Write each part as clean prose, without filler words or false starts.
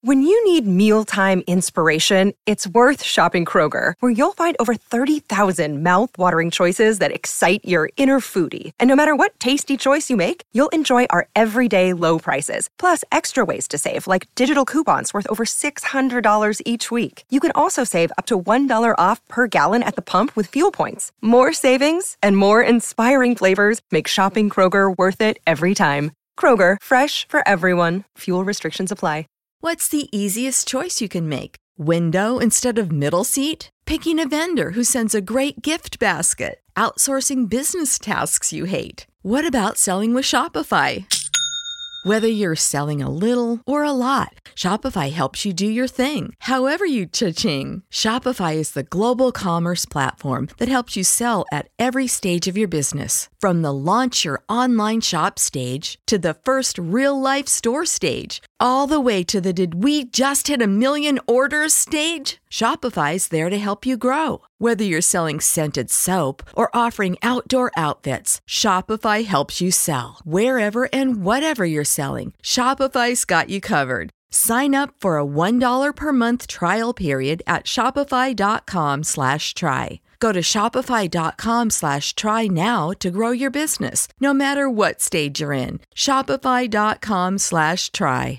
When you need mealtime inspiration, it's worth shopping Kroger, where you'll find over 30,000 mouth-watering choices that excite your inner foodie. And no matter what tasty choice you make, you'll enjoy our everyday low prices, plus extra ways to save, like digital coupons worth over $600 each week. You can also save up to $1 off per gallon at the pump with fuel points. More savings and more inspiring flavors make shopping Kroger worth it every time. Kroger, fresh for everyone. Fuel restrictions apply. What's the easiest choice you can make? Window instead of middle seat? Picking a vendor who sends a great gift basket? Outsourcing business tasks you hate? What about selling with Shopify? Whether you're selling a little or a lot, Shopify helps you do your thing, however you cha-ching. Shopify is the global commerce platform that helps you sell at every stage of your business. From the launch your online shop stage to the first real-life store stage, all the way to the did we just hit a million orders stage. Shopify's there to help you grow. Whether you're selling scented soap or offering outdoor outfits, Shopify helps you sell. Wherever and whatever you're selling, Shopify's got you covered. Sign up for a $1 per month trial period at shopify.com/try. Go to shopify.com/try now to grow your business, no matter what stage you're in. Shopify.com/try.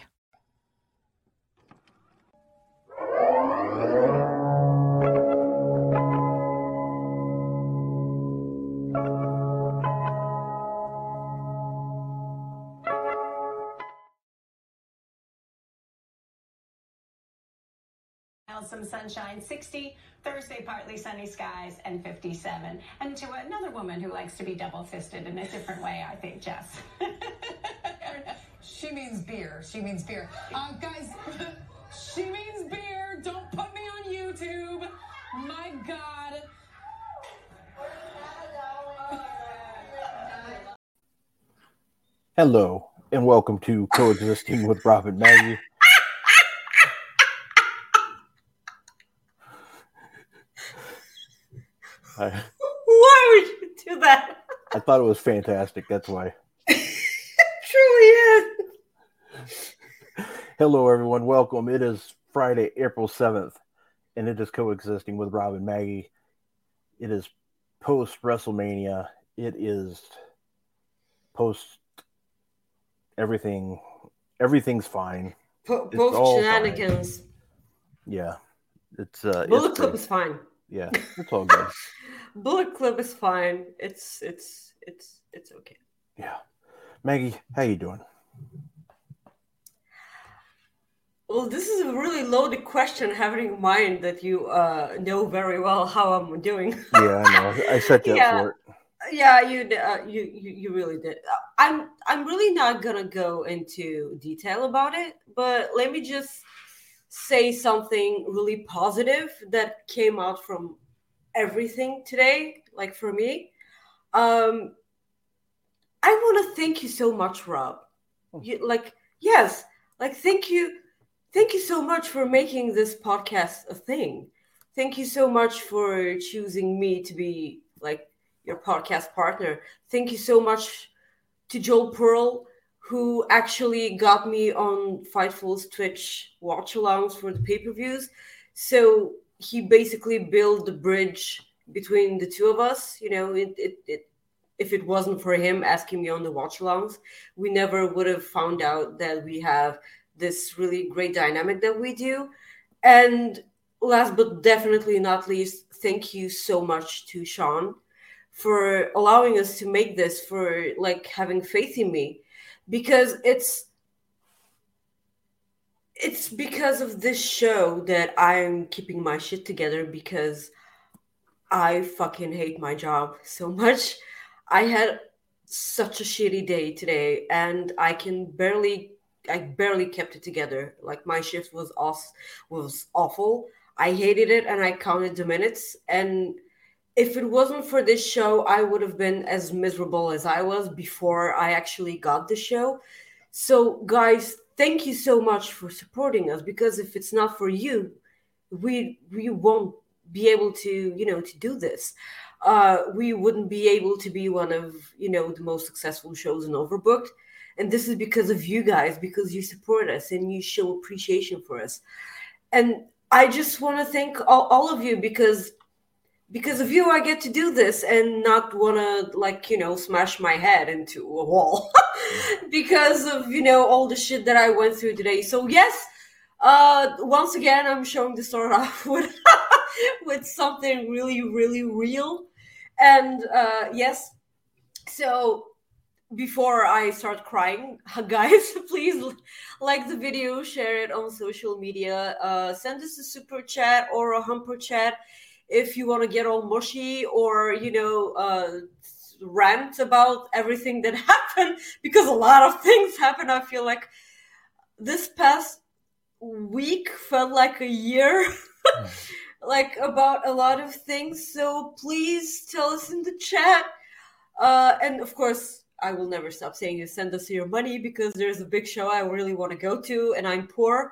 Some sunshine, 60, Thursday partly sunny skies, and 57. And to another woman who likes to be double-fisted in a different way, I think, Jess. She means beer. She means beer. Guys, she means beer. Don't put me on YouTube. My God. Hello, and welcome to Coexisting with Rob and Maggie. Why would you do that? I thought it was fantastic, that's why. It truly is. Hello, everyone. Welcome. It is Friday, April 7th, and it is Coexisting with Rob and Maggie. It is post-WrestleMania. It is post-everything. Everything's fine. Both shenanigans. Fine. Yeah. Bullet Club is fine. Yeah, it's all good. Bullet Club is fine. It's okay. Yeah. Maggie, how you doing? Well, this is a really loaded question, having in mind that you know very well how I'm doing. Yeah, I know. I set you up for it. Yeah, you really did. I'm really not gonna go into detail about it, but let me just say something really positive that came out from everything today. Like for me, I want to thank you so much, Rob. Thank you so much for making this podcast a thing. Thank you so much for choosing me to be like your podcast partner. Thank you so much to Joel Pearl, who actually got me on Fightful's Twitch watch-alongs for the pay-per-views. So he basically built the bridge between the two of us. You know, if it wasn't for him asking me on the watch-alongs, we never would have found out that we have this really great dynamic that we do. And last but definitely not least, thank you so much to Sean for allowing us to make this, for like having faith in me. Because it's because of this show that I'm keeping my shit together, because I fucking hate my job so much. I had such a shitty day today, and I barely kept it together. Like my shift was awful. I hated it, and I counted the minutes. And if it wasn't for this show, I would have been as miserable as I was before I actually got the show. So, guys, thank you so much for supporting us, because if it's not for you, we won't be able to, to do this. We wouldn't be able to be one of, the most successful shows in Overbooked. And this is because of you guys, because you support us and you show appreciation for us. And I just want to thank all of you, because of you, I get to do this and not want to, smash my head into a wall because of, all the shit that I went through today. So yes, once again, I'm showing to start off with, with something really, really real. And yes, so before I start crying, guys, please like the video, share it on social media, send us a super chat or a humper chat if you want to get all mushy or, rant about everything that happened, because a lot of things happened. I feel like this past week felt like a year, like about a lot of things. So please tell us in the chat. And of course, I will never stop saying you send us your money, because there's a big show I really want to go to and I'm poor.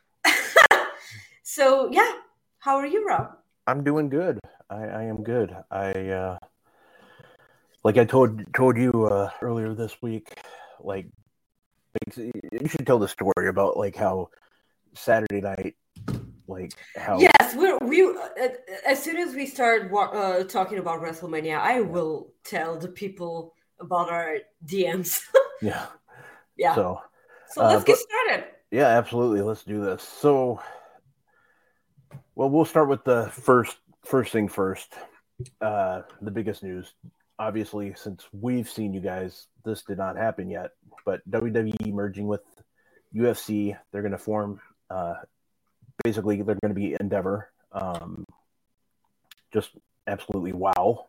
So yeah, how are you, Rob? I'm doing good. I am good. I like I told you earlier this week, like you should tell the story about like how Saturday night, like how. Yes, we as soon as we start talking about WrestleMania, I will tell the people about our DMs. Yeah. So let's get started. Yeah, absolutely. Let's do this. So, well, we'll start with the first thing first. The biggest news, obviously, since we've seen you guys, this did not happen yet. But WWE merging with UFC, they're going to form. Basically, they're going to be Endeavor. Just absolutely wow.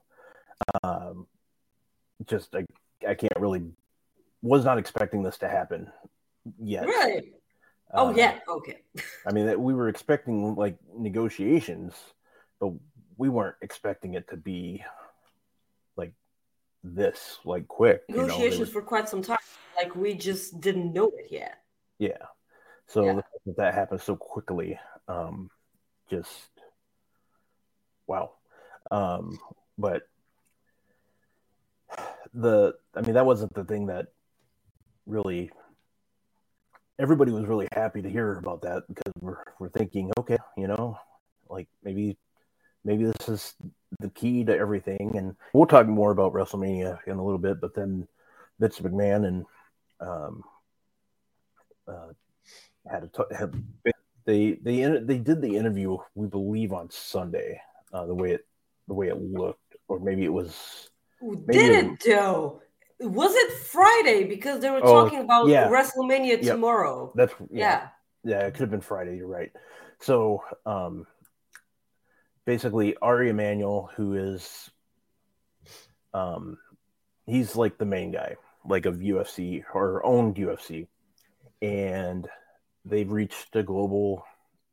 Just I can't really, was not expecting this to happen yet. Really? Yeah. Okay. I mean, we were expecting like negotiations, but we weren't expecting it to be like this, like quick. Negotiations for quite some time. Like we just didn't know it yet. Yeah. So the fact that happened so quickly, just wow. But that wasn't the thing that really, everybody was really happy to hear about that, because we're thinking, okay, like maybe this is the key to everything. And we'll talk more about WrestleMania in a little bit, but then Vince McMahon and they did the interview, we believe, on Sunday, the way it looked, or maybe it was. Though? Was it Friday? Because they were talking about WrestleMania tomorrow. That's yeah. It could have been Friday. You're right. So basically, Ari Emanuel, who is he's like the main guy, like of UFC, or owned UFC, and they've reached a deal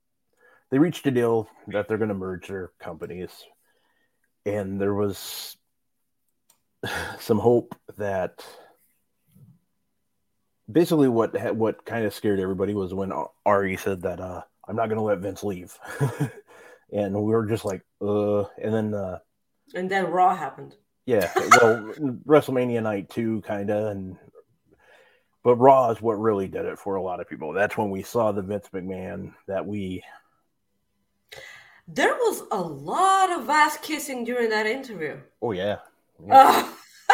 that they're going to merge their companies, and there was some hope that basically what kind of scared everybody was when Ari said that I'm not going to let Vince leave. And we were just like, and then Raw happened. Yeah, well, WrestleMania night 2 kind of, but Raw is what really did it for a lot of people. That's when we saw the Vince McMahon there was a lot of ass kissing during that interview. Oh yeah. A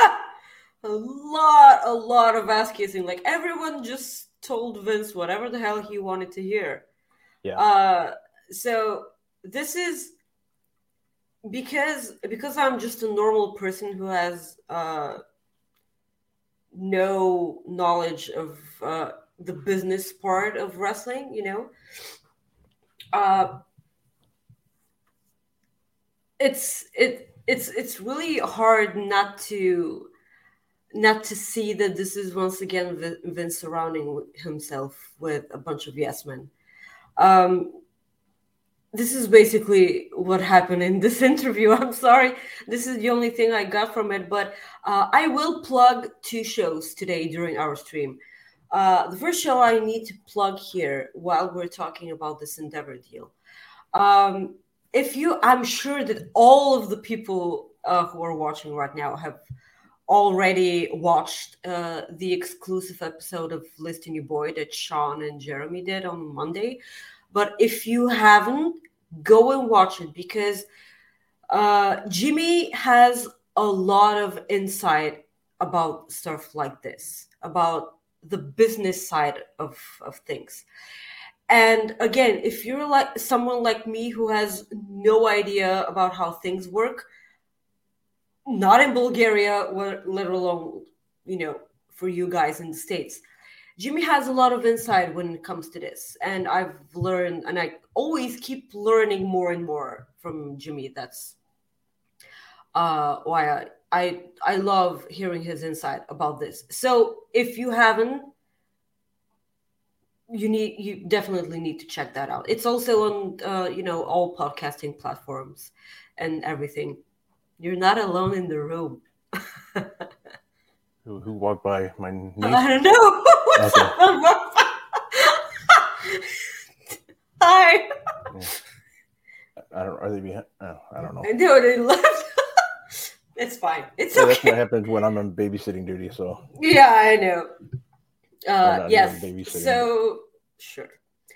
lot of ass kissing. Like everyone just told Vince whatever the hell he wanted to hear. Yeah. So this is because I'm just a normal person who has no knowledge of the business part of wrestling, It's really hard not to see that this is once again Vince surrounding himself with a bunch of yes men. This is basically what happened in this interview. I'm sorry, this is the only thing I got from it, but I will plug 2 shows today during our stream. The first show I need to plug here while we're talking about this Endeavor deal. I'm sure that all of the people who are watching right now have already watched the exclusive episode of Listing Your Boy that Sean and Jeremy did on Monday. But if you haven't, go and watch it, because Jimmy has a lot of insight about stuff like this, about the business side of things. And again, if you're like someone like me who has no idea about how things work, not in Bulgaria, let alone, for you guys in the States, Jimmy has a lot of insight when it comes to this. And I've learned, and I always keep learning more and more from Jimmy. That's why I love hearing his insight about this. So if you haven't, you definitely need to check that out. It's also on all podcasting platforms and everything. You're not alone in the room. Who walked by? My niece? I don't know. What's Okay. up? Hi. I don't. Are they behind? Oh, I don't know. No, they left. It's fine. It's Yeah, that's what okay. happens when I'm on babysitting duty. So Yeah, I know. not Yes. doing babysitting. So sure.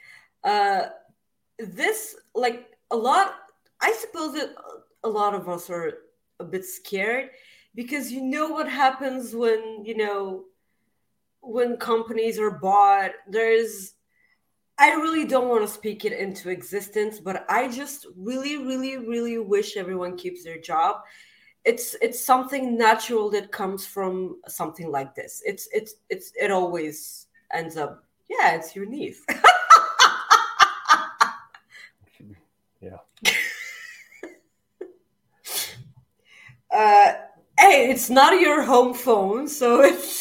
This, like, a lot. I suppose that a lot of us are a bit scared, because what happens when when companies are bought. I really don't want to speak it into existence, but I just really, really, really wish everyone keeps their job. It's something natural that comes from something like this. It always ends up, yeah, it's your niece. Yeah. Hey, it's not your home phone, so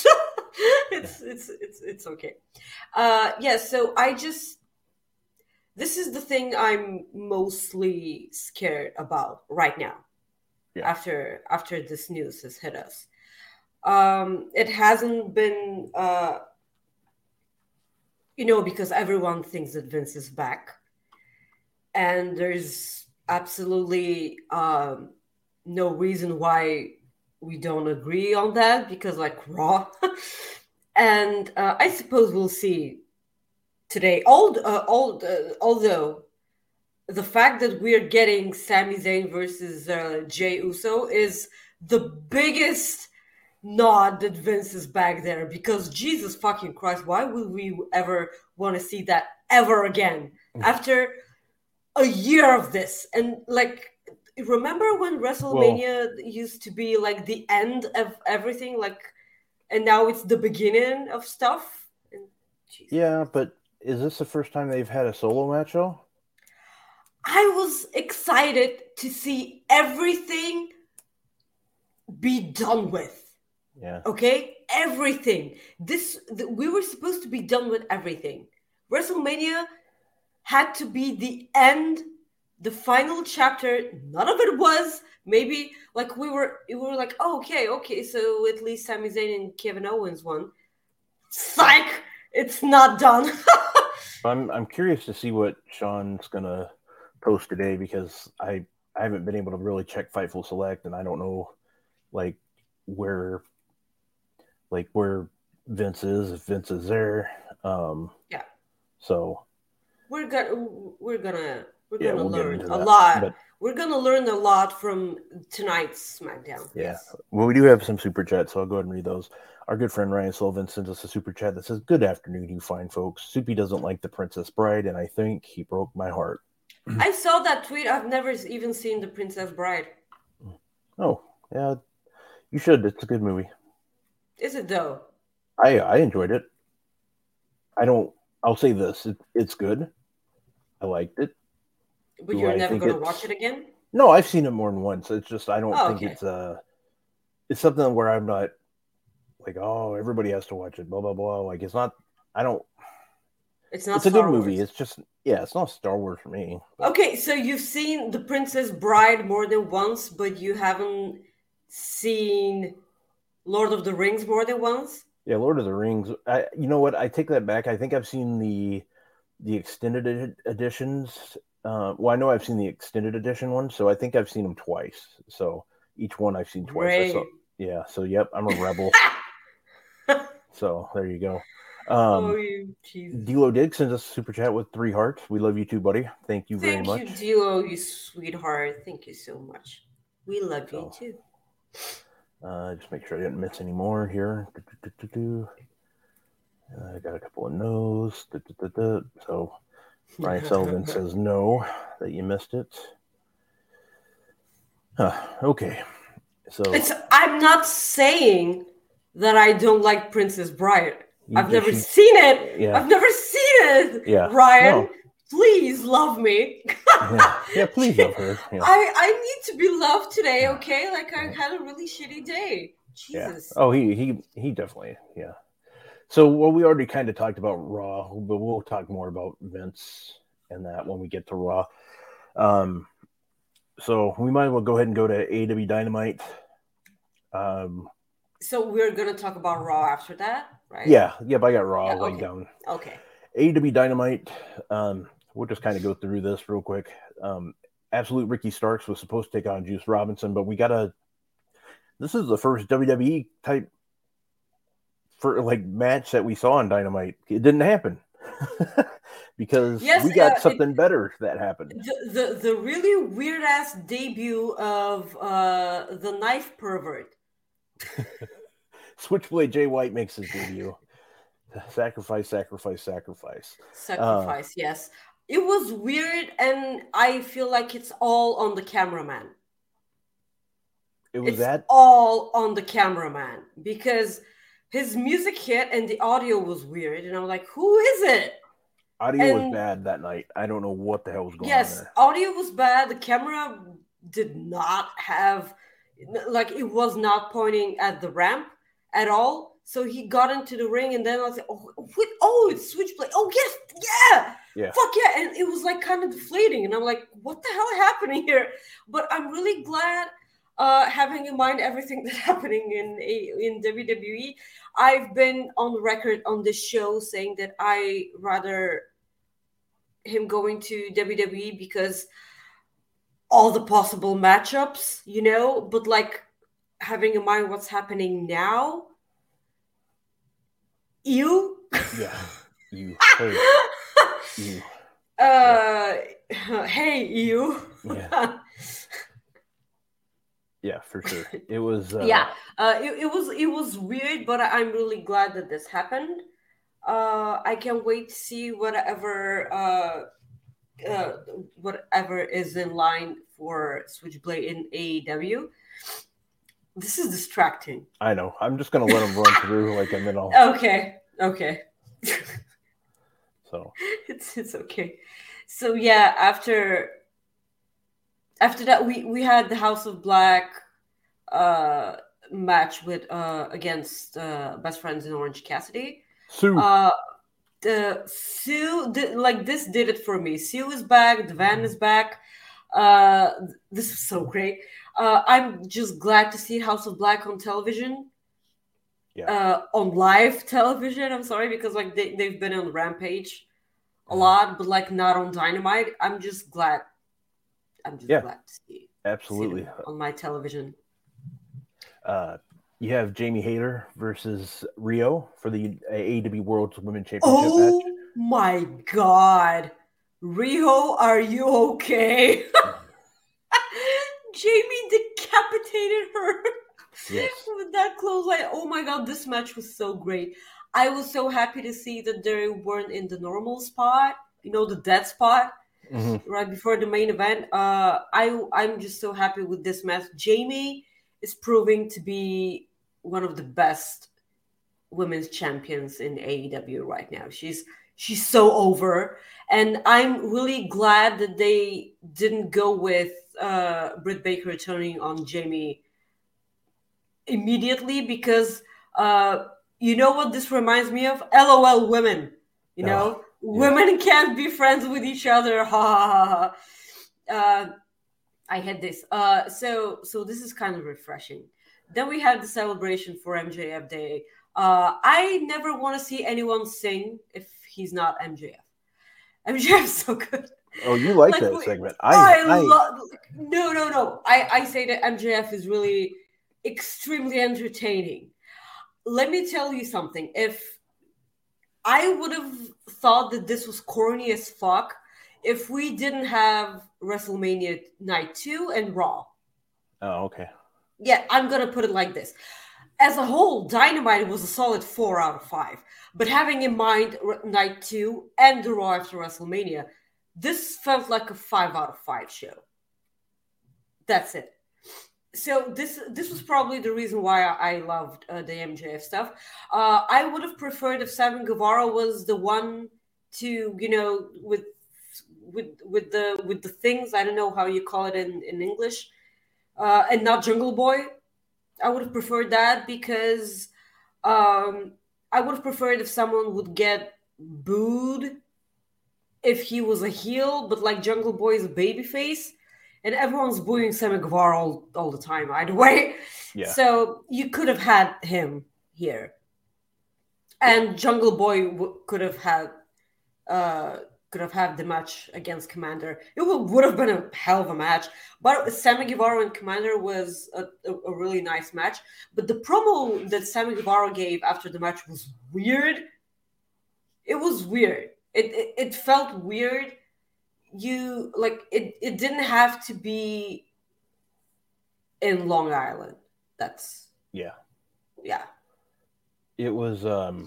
it's okay. Yeah, so this is the thing I'm mostly scared about right now. Yeah. After this news has hit us. It hasn't been because everyone thinks that Vince is back, and there's absolutely no reason why we don't agree on that, because like Raw. And I suppose we'll see today. Although the fact that we're getting Sami Zayn versus Jey Uso is the biggest nod that Vince is back there, because Jesus fucking Christ, why would we ever want to see that ever again after a year of this? And like, remember when WrestleMania used to be like the end of everything, like, and now it's the beginning of stuff? Yeah, but is this the first time they've had a solo match though? I was excited to see everything be done with. Yeah. Okay? Everything. We were supposed to be done with everything. WrestleMania had to be the end, the final chapter. None of it was. Maybe like we were like, oh, okay, so at least Sami Zayn and Kevin Owens won. Psych! It's not done. I'm curious to see what Sean's gonna post today, because I haven't been able to really check Fightful Select, and I don't know like where Vince is, if Vince is there. Yeah. So we're gonna we'll learn get a lot. But we're gonna learn a lot from tonight's SmackDown. yeah. Yes. Well, we do have some super chats, so I'll go ahead and read those. Our good friend Ryan Sullivan sends us a super chat that says, "Good afternoon, you fine folks. Soupy doesn't like the Princess Bride, and I think he broke my heart." I saw that tweet. I've never even seen The Princess Bride. Oh, yeah. You should. It's a good movie. Is it though? I enjoyed it. I'll say this. It's good. I liked it. But you're never going to watch it again? No, I've seen it more than once. It's just I don't think okay. it's something where I'm not like, oh, everybody has to watch it, blah blah blah. Like it's not. I don't. It's not. It's a good movie. It's just it's not Star Wars for me. But. Okay, so you've seen The Princess Bride more than once, but you haven't seen Lord of the Rings more than once? Yeah, Lord of the Rings. You know what? I take that back. I think I've seen the extended editions. Well, I know I've seen the extended edition one, so I think I've seen them twice. So each one I've seen twice. Right. Yeah. So, yep, I'm a rebel. So there you go. you Jesus. D'Lo Dig sends us a super chat with 3 hearts. We love you too, buddy. Thank you very much. Thank you, D'Lo, you sweetheart. Thank you so much. We love you too. Just make sure I didn't miss any more here. I got a couple of no's. So Brian Sullivan says no, that you missed it. Okay. So I'm not saying that I don't like Princess Bride. I've never seen it. Yeah. I've never seen it. Yeah. Ryan, No. please love me. yeah, please love her. Yeah. I need to be loved today, okay? Like I had a really shitty day. Jesus. Yeah. Oh, he definitely, yeah. So, well, we already kind of talked about Raw, but we'll talk more about Vince and that when we get to Raw. So we might as well go ahead and go to AEW Dynamite. So we're gonna talk about Raw after that, right? Yeah. Yep, I got Raw laid down. Okay. AEW Dynamite. We'll just kind of go through this real quick. Absolute Ricky Starks was supposed to take on Juice Robinson, but this is the first WWE type match that we saw on Dynamite. It didn't happen because we got something better that happened. The really weird ass debut of the knife pervert. Switchblade Jay White makes his debut. Sacrifice. Yes. It was weird, and I feel like it's all on the cameraman. It's all on the cameraman because his music hit and the audio was weird, and I'm like, who is it? Audio was bad that night. I don't know what the hell was going on there. Yes, audio was bad. The camera did not have, it was not pointing at the ramp at all. So he got into the ring, and then I was like, it's Switchblade. Oh, yes, yeah. Fuck yeah. And it was kind of deflating. And I'm like, what the hell is happening here? But I'm really glad, having in mind everything that's happening in WWE. I've been on the record on this show saying that I rather him going to WWE because all the possible matchups, but having in mind what's happening now. You? Yeah. You. Hey. You. Hey, you. Yeah. Yeah, for sure. It was. It was weird, but I'm really glad that this happened. I can't wait to see whatever is in line for Switchblade in AEW. This is distracting. I know. I'm just gonna let them run through and then I'll. Okay. So it's okay. So yeah, after that, we had the House of Black match with against Best Friends in Orange Cassidy. Sue. Sue did this did it for me. Sue is back. Devan is back. This is so great. I'm just glad to see House of Black on television. Yeah. On live television. I'm sorry because they've been on Rampage a lot, but not on Dynamite. I'm just glad. I'm just glad to see. Absolutely. See on my television. You have Jamie Hayter versus Rio for the AEW World Women's Championship match. Oh my God. Rio, are you okay? Jamie decapitated her with that clothesline. Oh my God, this match was so great. I was so happy to see that they weren't in the normal spot, the dead spot, right before the main event. I'm just so happy with this match. Jamie is proving to be one of the best women's champions in AEW right now. She's so over, and I'm really glad that they didn't go with Britt Baker turning on Jamie immediately because you know what this reminds me of? LOL women. Women can't be friends with each other. Ha ha ha. I had this. So this is kind of refreshing. Then we had the celebration for MJF Day. I never want to see anyone sing if he's not MJF. MJF's so good. Oh, you like that segment? I love. No. I say that MJF is really extremely entertaining. Let me tell you something. If I would have thought that this was corny as fuck if we didn't have WrestleMania Night 2 and Raw. Oh, okay. Yeah, I'm going to put it like this. As a whole, Dynamite was a solid 4 out of 5. But having in mind Night 2 and the Raw after WrestleMania, this felt like a 5 out of 5 show. That's it. So this was probably the reason why I loved the MJF stuff. I would have preferred if Sammy Guevara was the one to, with the things, I don't know how you call it in English, and not Jungle Boy. I would have preferred that because I would have preferred if someone would get booed if he was a heel, but like Jungle Boy is a babyface. And everyone's booing Sammy Guevara all the time, either way. Yeah. So you could have had him here, and Jungle Boy could have had the match against Commander. It would have been a hell of a match. But Sammy Guevara and Commander was a really nice match. But the promo that Sammy Guevara gave after the match was weird. It was weird. It felt weird. It didn't have to be in Long Island. That's yeah. It was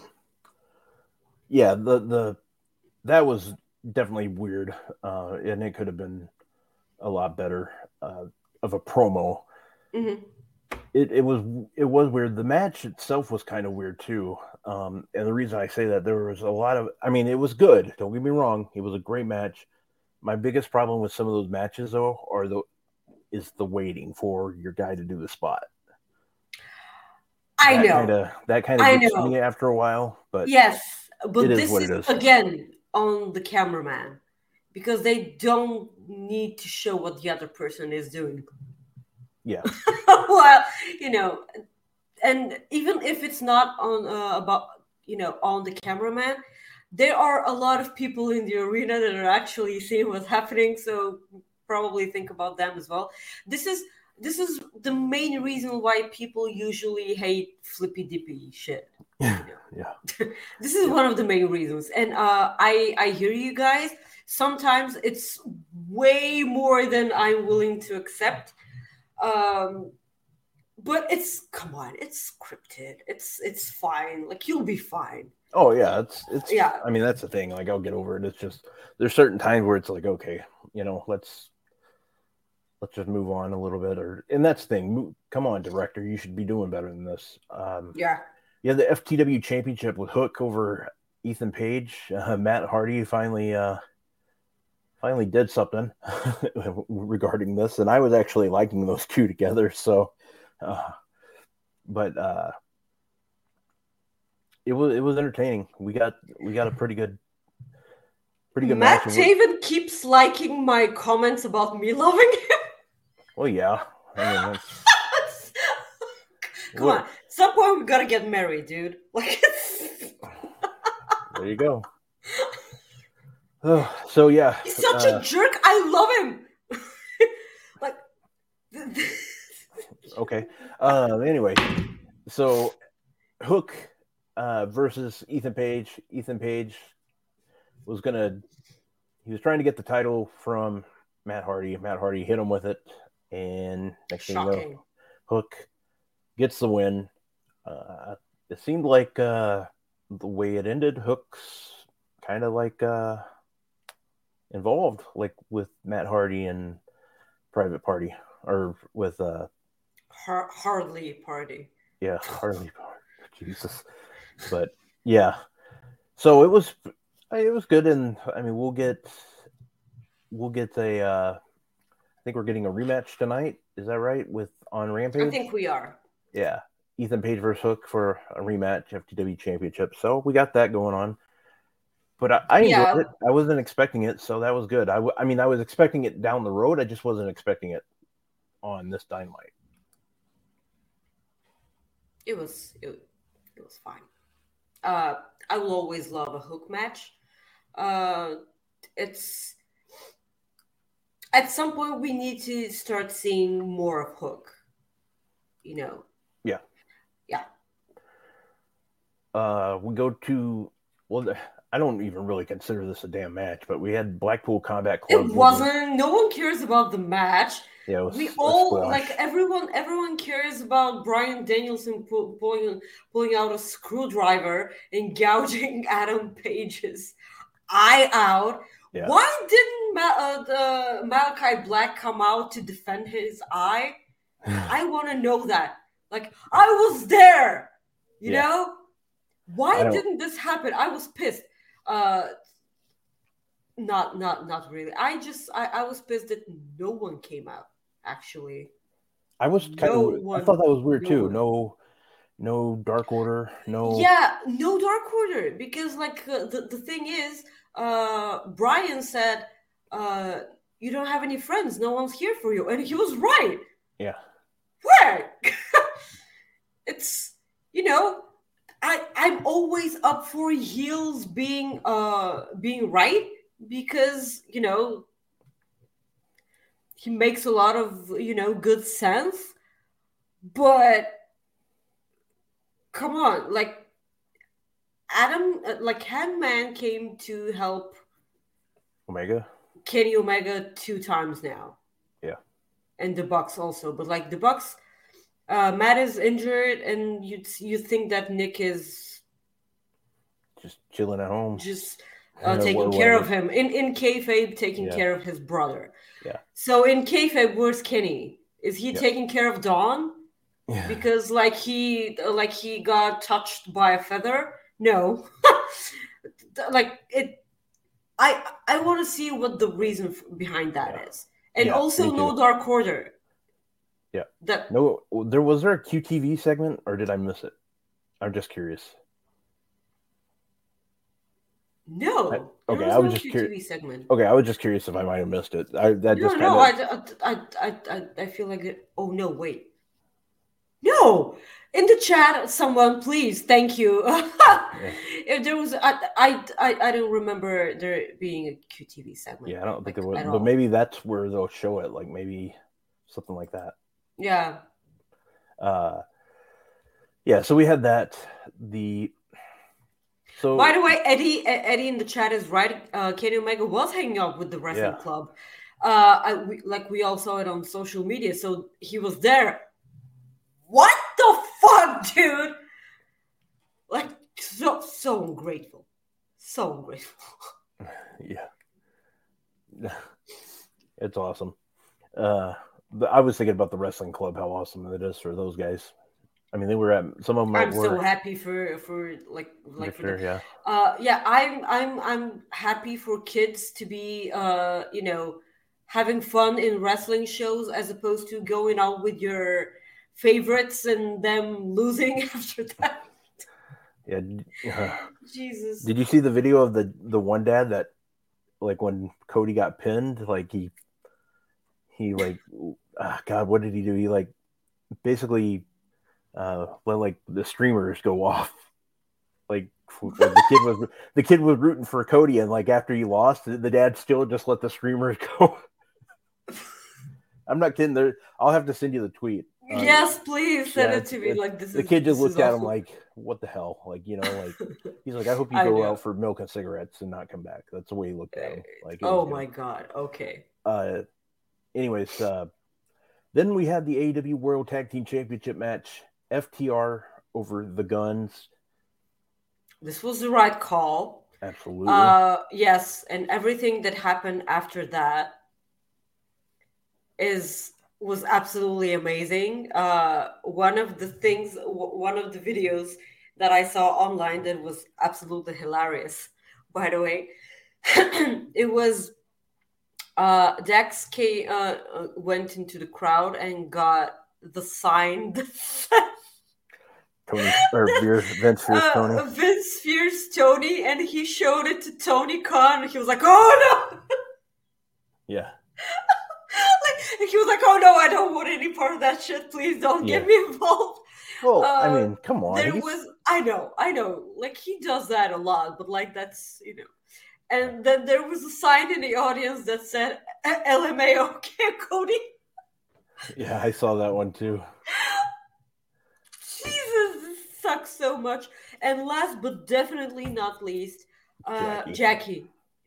that was definitely weird, and it could have been a lot better of a promo. Mm-hmm. It was weird. The match itself was kind of weird too, and the reason I say that, there was a lot of, it was good, don't get me wrong, it was a great match. My biggest problem with some of those matches, though, is the waiting for your guy to do the spot. I know. That kind of gets me after a while, but yes, but this is again on the cameraman, because they don't need to show what the other person is doing. Yeah. Well, and even if it's not on on the cameraman, there are a lot of people in the arena that are actually seeing what's happening, so probably think about them as well. This is the main reason why people usually hate flippy dippy shit. Yeah. This is one of the main reasons. And I hear you guys. Sometimes it's way more than I'm willing to accept. But come on, it's scripted. It's fine. Like, you'll be fine. Oh yeah, it's yeah. That's the thing. Like, I'll get over it. It's just there's certain times where it's like, okay, let's just move on a little bit. And that's the thing. Come on, director, you should be doing better than this. Yeah. Yeah, the FTW Championship with Hook over Ethan Page. Matt Hardy finally did something regarding this, and I was actually liking those two together. So, but it was entertaining. We got a pretty good Matt match. Taven keeps liking my comments about me loving him. Well, yeah. Come on. At some point, we gotta get married, dude. Like, there you go. So yeah, he's such a jerk. I love him. Like, okay. Anyway, so Hook versus Ethan Page. Ethan Page was trying to get the title from Matt Hardy. Matt Hardy hit him with it, and next thing you know, Hook gets the win. It seemed like the way it ended, Hook's kind of like involved, like with Matt Hardy and Private Party, or with Hardly Party. Yeah, Hardly Party. Jesus. But yeah, so it was good, and we'll get a. I think we're getting a rematch tonight. Is that right? On Rampage? I think we are. Yeah, Ethan Page versus Hook for a rematch, FTW Championship. So we got that going on. But I enjoyed it. I wasn't expecting it, so that was good. I was expecting it down the road. I just wasn't expecting it on this Dynamite. It was fine. I will always love a Hook match. It's at some point we need to start seeing more of Hook. We go to, well, I don't even really consider this a damn match, but we had Blackpool Combat Club. It wasn't. No one cares about the match. Yeah, it was We a all squash. like everyone cares about Bryan Danielson pulling out a screwdriver and gouging Adam Page's eye out. Yeah. Why didn't the Malachi Black come out to defend his eye? I want to know that. Like, I was there, you know? Why didn't this happen? I was pissed. Not really. I was pissed that no one came out. Actually, I was kind of. I thought that was weird too. No Dark Order. No. Yeah, no Dark Order, because like the thing is, Bryan said, "You don't have any friends. No one's here for you," and he was right. Yeah. Right. It's, you know, I'm always up for heels being right, because, you know, he makes a lot of, you know, good sense. But come on, like Hangman came to help Kenny Omega 2 times now. Yeah. And the Bucks also, but like the Bucks, Matt is injured, and you think that Nick is just chilling at home, just taking care of him in kayfabe, taking care of his brother. Yeah. So in kayfabe, where's Kenny? Is he taking care of Dawn? Yeah. Because like he got touched by a feather? No. Like it. I want to see what the reason behind that is, and also no Dark Order. Yeah. Was there a QTV segment, or did I miss it? I'm just curious. No. I was just curious. Segment. Okay, I was just curious if I might have missed it. I feel like it. Oh no! Wait. No. In the chat, someone, please, thank you. If there was, I don't remember there being a QTV segment. Yeah, I don't think there was, but maybe that's where they'll show it. Like maybe something like that. Yeah. Yeah. So we had that. So by the way, Eddie in the chat is right. Kenny Omega was hanging out with the wrestling club. We all saw it on social media. So he was there. What the fuck, dude? Like, so ungrateful. So ungrateful. Yeah. It's awesome. I was thinking about the wrestling club, how awesome it is for those guys. I mean, they were at some of them. I'm so happy for Victor, I'm happy for kids to be having fun in wrestling shows, as opposed to going out with your favorites and them losing after that. Yeah. Jesus. Did you see the video of the one dad that, like, when Cody got pinned, like he like, God, what did he do? He like basically let like the streamers go off. Like the kid was rooting for Cody, and like after he lost, the dad still just let the streamers go. I'm not kidding. I'll have to send you the tweet. Yes, please send it to me. Like the kid just looked at him like, "What the hell?" Like, you know, like he's like, "I hope you go out for milk and cigarettes and not come back." That's the way he looked at him. Like, oh my God. Okay. Anyways, then we had the AEW World Tag Team Championship match. FTR over the Guns. This was the right call. Absolutely. Yes, and everything that happened after that was absolutely amazing. One of the videos that I saw online that was absolutely hilarious, by the way, it was Dax went into the crowd and got the sign that said Vince Fierce Tony. Vince Fierce Tony, and he showed it to Tony Khan, and he was like, "Oh no!" Yeah. He was like, "Oh no, I don't want any part of that shit. Please don't get me involved." Well, I mean, come on. I know. Like, he does that a lot, but like, that's, you know. And then there was a sign in the audience that said LMAO, Cody. Yeah, I saw that one too. Jesus, sucks so much. And last but definitely not least, Jackie.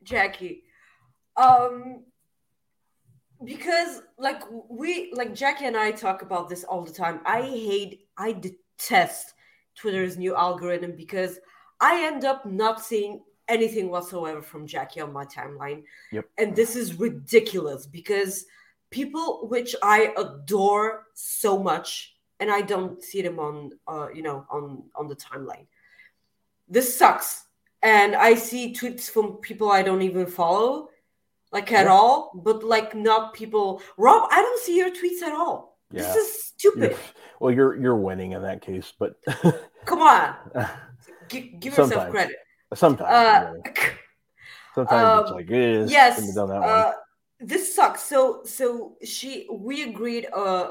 Because Jackie and I talk about this all the time. I detest Twitter's new algorithm because I end up not seeing anything whatsoever from Jackie on my timeline. Yep. And this is ridiculous because people which I adore so much, and I don't see them on the timeline. This sucks. And I see tweets from people I don't even follow, at all, but not people. Rob, I don't see your tweets at all. Yeah. This is stupid. You're winning in that case, but come on, give yourself credit. Sometimes it's like it is. Yes. This sucks. So we agreed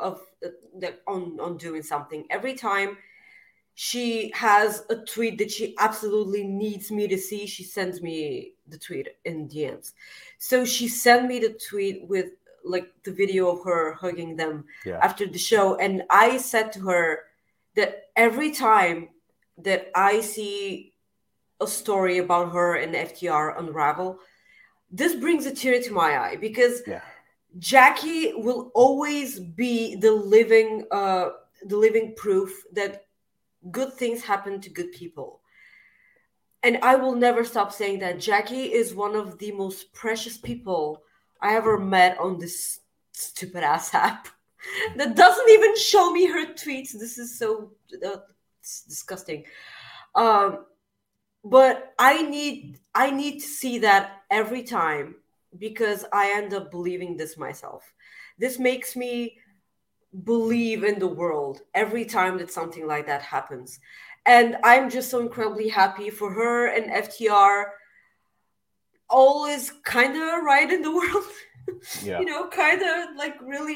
on doing something. Every time she has a tweet that she absolutely needs me to see, she sends me the tweet in DMs. So she sent me the tweet with the video of her hugging them after the show. And I said to her that every time that I see a story about her and FTR unravel, this brings a tear to my eye because Jackie will always be the living proof that good things happen to good people. And I will never stop saying that. Jackie is one of the most precious people I ever met on this stupid ass app that doesn't even show me her tweets. This is so disgusting. But I need to see that every time because I end up believing this myself. This makes me believe in the world every time that something like that happens. And I'm just so incredibly happy for her and FTR. All is kind of right in the world. Yeah. Kind of really.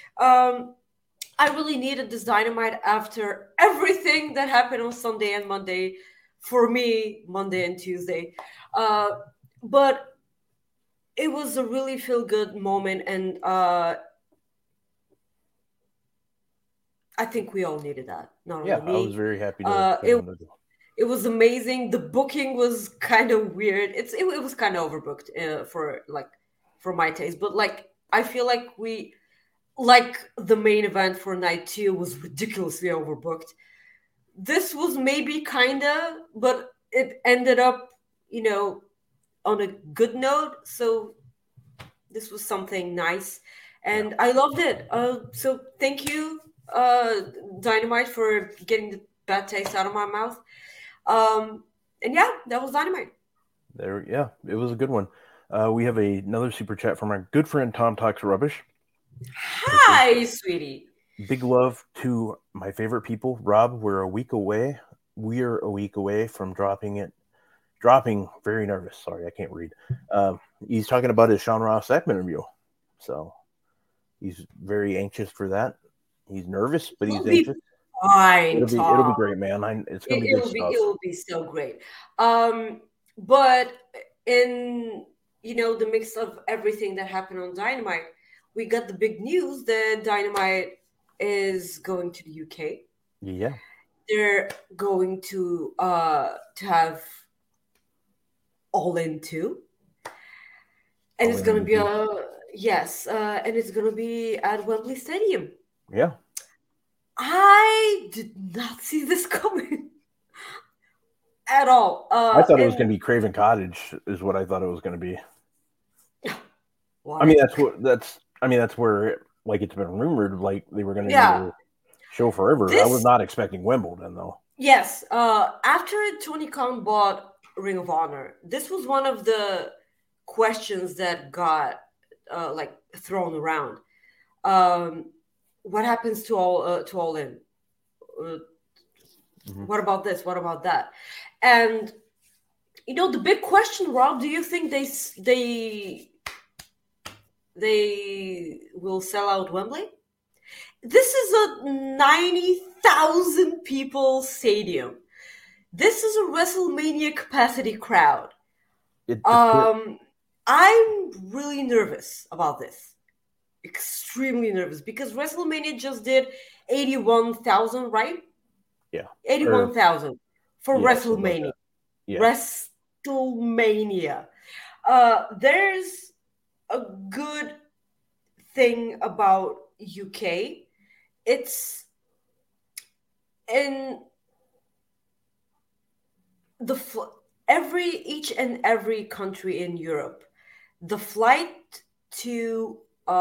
I really needed this Dynamite after everything that happened on Sunday and Monday. For me, Monday and Tuesday. But it was a really feel-good moment. And I think we all needed that. Not only me. I was very happy it was amazing. The booking was kind of weird. It was kind of overbooked for my taste. But I feel the main event for night 2 was ridiculously overbooked. This was maybe kinda, but it ended up, on a good note. So this was something nice, and I loved it. So thank you, Dynamite, for getting the bad taste out of my mouth. And that was Dynamite. It was a good one. We have another super chat from our good friend Tom Talks Rubbish. Hi, sweetie. Big love to my favorite people. Rob, we're a week away. We're a week away from dropping. Very nervous. Sorry, I can't read. He's talking about his Sean Ross Sapp interview. So he's very anxious for that. He's nervous, but he's anxious. Fine, it'll be great, man. It's gonna be good stuff. It will be so great. But in the mix of everything that happened on Dynamite, we got the big news that Dynamite is going to the UK. Yeah. They're going to have All In 2. And it's going to be and it's going to be at Wembley Stadium. Yeah. I did not see this coming at all. I thought it was going to be Craven Cottage is what I thought it was going to be. Why? I mean, that's where it's been rumored they were going to do a show forever. I was not expecting Wimbledon though. Yes. After Tony Khan bought Ring of Honor, this was one of the questions that got thrown around. What happens to All In? What about this? What about that? And the big question, Rob, do you think they will sell out Wembley? This is a 90,000 people stadium. This is a WrestleMania capacity crowd. I'm really nervous about this. Extremely nervous because WrestleMania just did 81,000, right? Yeah. 81,000 for Yeah, something like WrestleMania. that. Yeah. WrestleMania. There's a good thing about UK. It's in the each and every country in Europe, the flight to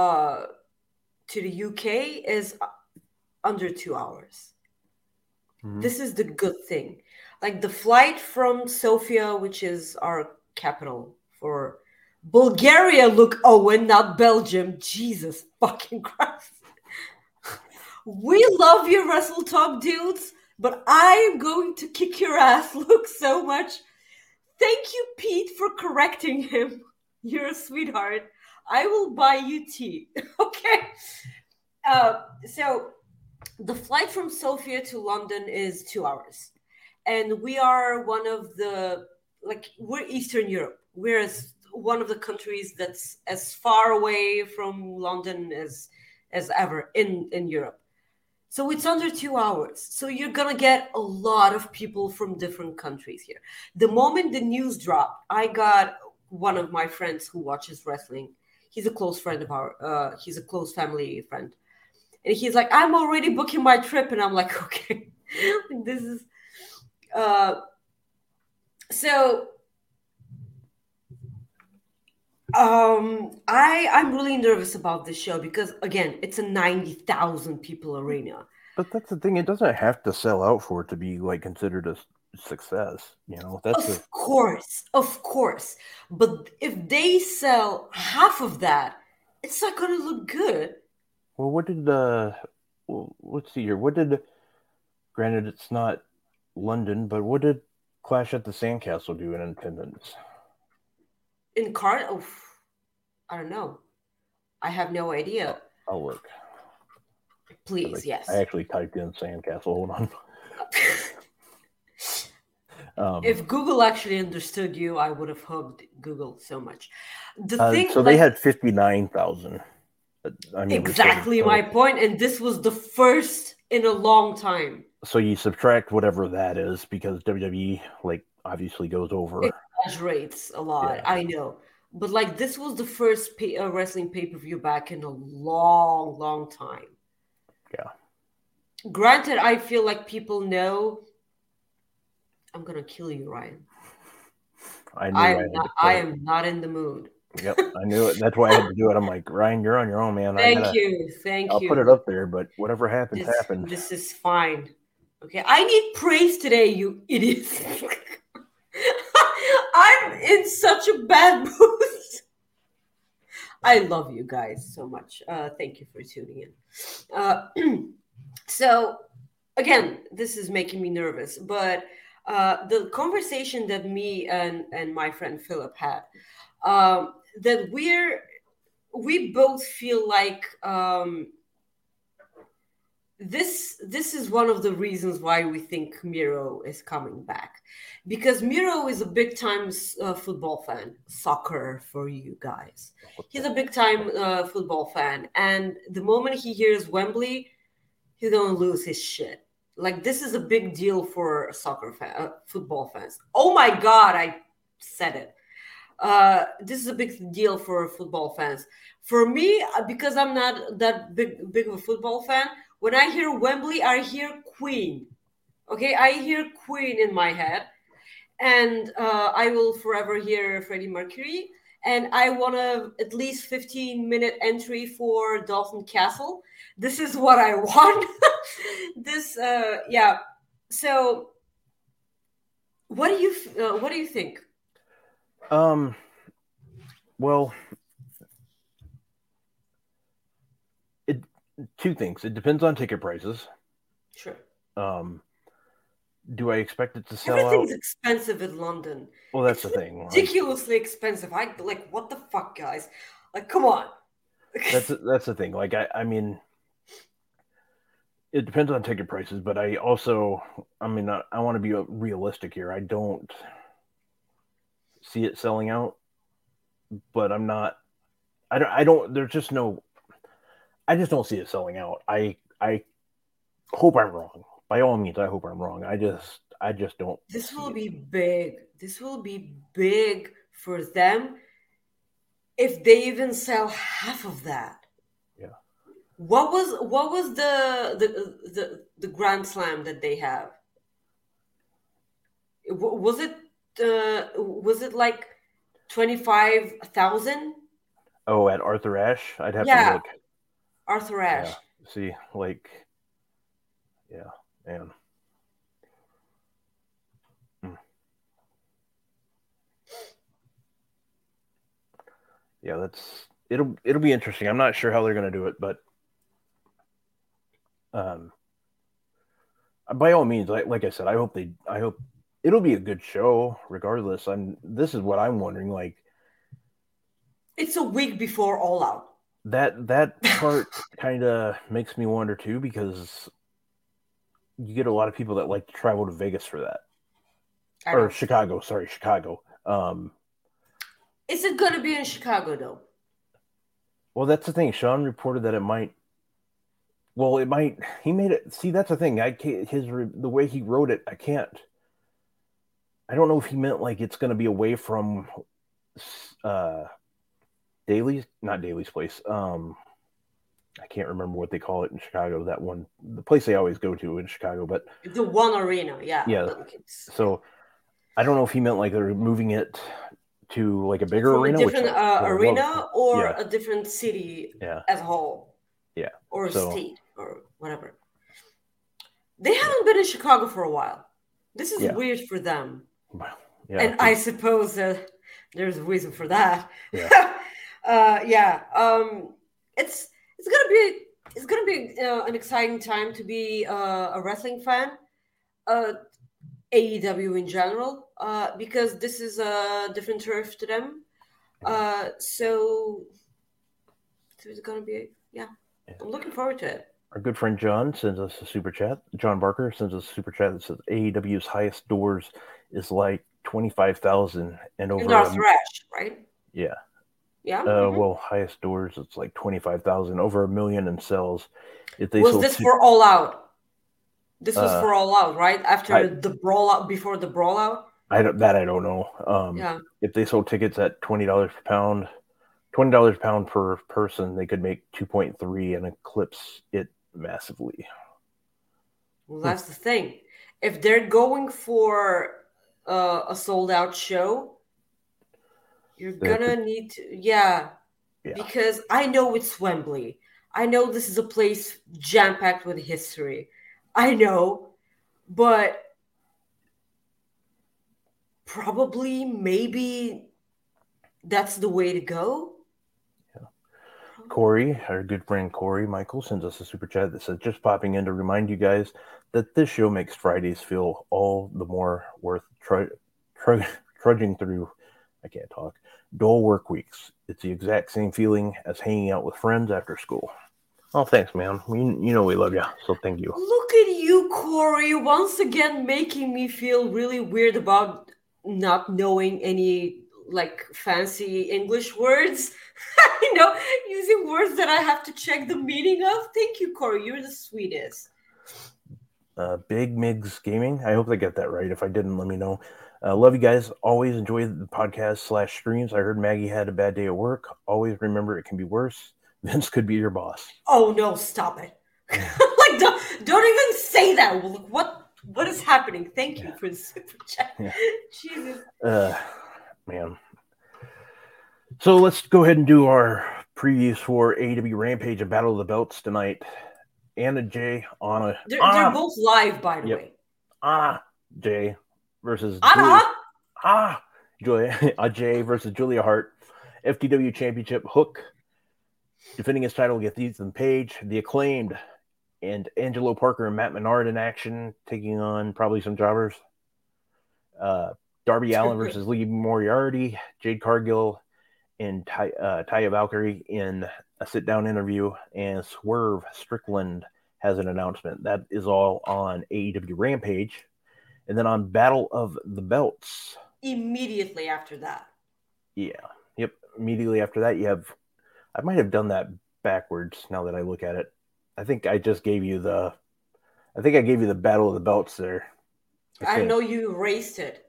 the UK is under 2 hours. Mhm. This is the good thing. Like the flight from Sofia, which is our capital for Bulgaria. Look, Owen, not Belgium. Jesus fucking Christ. We love your Wrestle Talk dudes, but I'm going to kick your ass, Luke, so much. Thank you, Pete, for correcting him. You're a sweetheart. I will buy you tea. Okay. So the flight from Sofia to London is 2 hours. And we are one of the, like, we're Eastern Europe. We're one of the countries that's as far away from London as ever in Europe. So it's under 2 hours. So you're going to get a lot of people from different countries here. The moment the news dropped, I got one of my friends who watches wrestling. He's a close friend of he's a close family friend. And he's like, I'm already booking my trip. And I'm like, okay, this is, so I'm really nervous about this show because, again, it's a 90,000 people arena. But that's the thing; it doesn't have to sell out for it to be like considered a success. You know, of course. But if they sell half of that, it's not going to look good. Well, what did let's see here. What did? Granted, it's not London, but what did Clash at the Sandcastle do in attendance? In card? Oh, I don't know. I have no idea. I'll look. Please, yes. I actually typed in Sandcastle. Hold on. If Google actually understood you, I would have hugged Google so much. They had 59,000. Exactly my point, and this was the first in a long time. So you subtract whatever that is because WWE obviously goes over. It exaggerates a lot, yeah. I know. But this was the first wrestling pay-per-view back in a long, long time. Yeah. Granted, I feel like people know. I'm gonna kill you, Ryan. I am not in the mood. Yep, I knew it. That's why I had to do it. I'm like, Ryan, you're on your own, man. Thank you. I'll put it up there, but whatever happens, happens. This is fine. Okay, I need praise today, you idiots. I'm in such a bad mood. I love you guys so much. Thank you for tuning in. So, again, this is making me nervous, but the conversation that me and my friend Philip had, that we both feel like this is one of the reasons why we think Miro is coming back, because Miro is a big time football fan, soccer for you guys. He's a big time football fan, and the moment he hears Wembley, he's gonna lose his shit. This is a big deal for football fans. Oh my God, I said it. This is a big deal for football fans. For me, because I'm not that big of a football fan, when I hear Wembley, I hear Queen. Okay, I hear Queen in my head. And I will forever hear Freddie Mercury. And I want at least 15-minute entry for Dalton Castle. This is what I want. Yeah. So, what do you think? Well, two things. It depends on ticket prices. Sure. Do I expect it to sell Everything's out? expensive in London. Well, that's the thing. Ridiculously expensive. What the fuck, guys? Come on. That's the thing. I mean, it depends on ticket prices, but I also, I want to be realistic here. I don't see it selling out, but I'm not. I don't. There's just no. I just don't see it selling out. I hope I'm wrong, by all means, I hope I'm wrong. I just don't. This will be big. This will be big for them if they even sell half of that. Yeah. What was the Grand Slam that they have? Was it like 25,000? Oh, at Arthur Ashe, I'd have to look. Arthur Ashe. Yeah. See, like, yeah, man. Yeah, it'll be interesting. I'm not sure how they're going to do it, but by all means, like I said, I hope it'll be a good show regardless. This is what I'm wondering, like, it's a week before All Out. That part kind of makes me wonder too, because you get a lot of people that like to travel to Vegas for that. Or Chicago. Sorry, Chicago. Is it going to be in Chicago, though? Well, that's the thing. Sean reported that it might. Well, it might. He made it. See, that's the thing. I can't. The way he wrote it, I can't. I don't know if he meant like it's going to be away from not Daly's place. I can't remember what they call it in Chicago. That one, the place they always go to in Chicago, but the One Arena, yeah. Yeah. So I don't know if he meant like they're moving it to like a bigger arena, a different arena, or a different city as a whole, or a state or whatever. They haven't been in Chicago for a while. This is weird for them, and I suppose that there's a reason for that. It's gonna be an exciting time to be a wrestling fan, AEW in general, because this is a different turf to them. So it's gonna be I'm looking forward to it. Our good friend John sends us a super chat. John Barker sends us a super chat that says AEW's highest doors is like 25,000 and over. In our thrash, right? Yeah. Yeah. Well, highest doors, it's like 25,000, over 1 million in sales. If they was this for All Out? This was for All Out, right? After the brawl out, before the brawl out. I don't know. If they sold tickets at $20 per pound, $20 a pound per person, they could make 2.3 and eclipse it massively. Well, that's the thing. If they're going for a sold out show, you're gonna need to, because I know it's Wembley. I know this is a place jam-packed with history. I know, but probably, maybe that's the way to go. Yeah. Corey, our good friend Corey Michael, sends us a super chat that says, just popping in to remind you guys that this show makes Fridays feel all the more worth trudging through. I can't talk. Dull work weeks. It's the exact same feeling as hanging out with friends after school. Oh, thanks, man. You know we love you, so thank you. Look at you, Corey, once again making me feel really weird about not knowing any like fancy English words. Using words that I have to check the meaning of. Thank you, Corey. You're the sweetest. Big Migs Gaming. I hope I get that right. If I didn't, let me know. Love you guys. Always enjoy the podcast / streams. I heard Maggie had a bad day at work. Always remember it can be worse. Vince could be your boss. Oh no! Stop it! Like don't even say that. What is happening? Thank you for the super chat. Yeah. Jesus. Man. So let's go ahead and do our previews for AEW Rampage and Battle of the Belts tonight. Anna Jay, Anna. They're both live, by the way. Anna Jay versus Julia Jay versus Julia Hart. FTW Championship. Hook defending his title against Ethan Page. The Acclaimed and Angelo Parker and Matt Menard in action, taking on probably some jobbers. Darby Allin versus Lee Moriarty. Jade Cargill and Taya Valkyrie in a sit-down interview. And Swerve Strickland has an announcement. That is all on AEW Rampage. And then on Battle of the Belts. Immediately after that. Yeah. Yep. Immediately after that, you have... I might have done that backwards now that I look at it. I think I just gave you the I think I gave you the Battle of the Belts there. I know you erased it.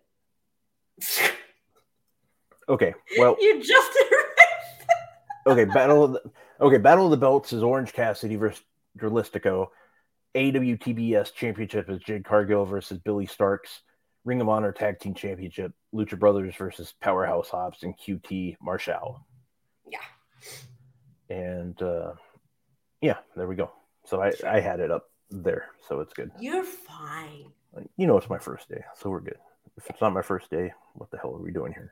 Okay, well, you just erased it. Okay, Battle of the Belts is Orange Cassidy versus Dralistico. AWTBS Championship is Jade Cargill versus Billy Starks. Ring of Honor Tag Team Championship, Lucha Brothers versus Powerhouse Hobbs and QT Marshall. Yeah. And yeah, there we go. So I had it up there, so it's good. You're fine. You know it's my first day, so we're good. If it's not my first day, what the hell are we doing here?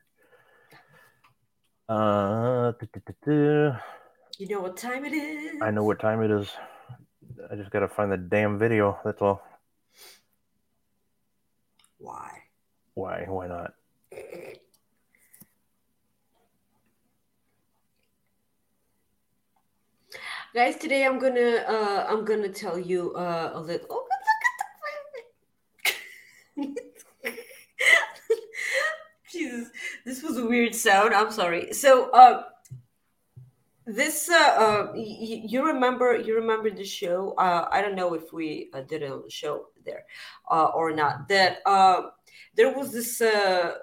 You know what time it is? I know what time it is. I just gotta find the damn video, that's all. Why? Why not? Guys, today I'm gonna tell you a little. Oh, Jesus, this was a weird sound. I'm sorry. So, this you remember the show? I don't know if we did a show there or not. That there was this a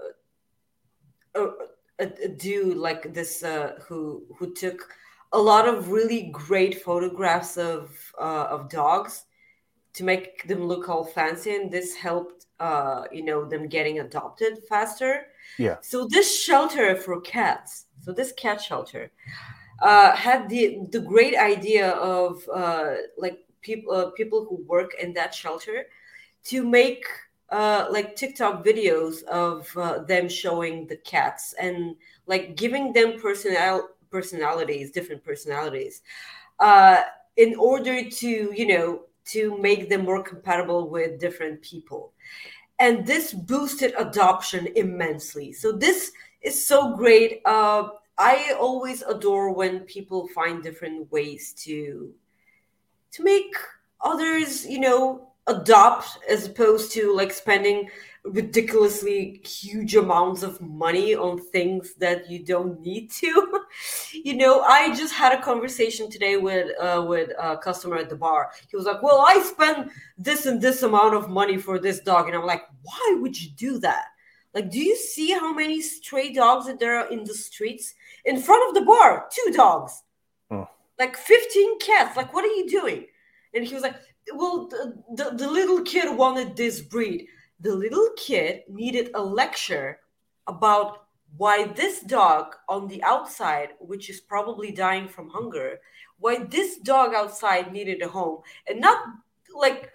dude like this who took a lot of really great photographs of dogs to make them look all fancy, and this helped them getting adopted faster. Yeah. So this shelter for cats, this cat shelter, had the great idea of people who work in that shelter to make like TikTok videos of them showing the cats and like giving them different personalities, in order to make them more compatible with different people. And this boosted adoption immensely. So this is so great. I always adore when people find different ways to make others, adopt, as opposed to like spending ridiculously huge amounts of money on things that you don't need to. I just had a conversation today with a customer at the bar. He was like, well, I spend this and this amount of money for this dog. And I'm like, why would you do that? Like, do you see how many stray dogs that there are in the streets? In front of the bar, 2 dogs. Oh. Like 15 cats. Like, what are you doing? And he was like, well, the little kid wanted this breed. The little kid needed a lecture about why this dog on the outside, which is probably dying from hunger, why this dog outside needed a home, and not like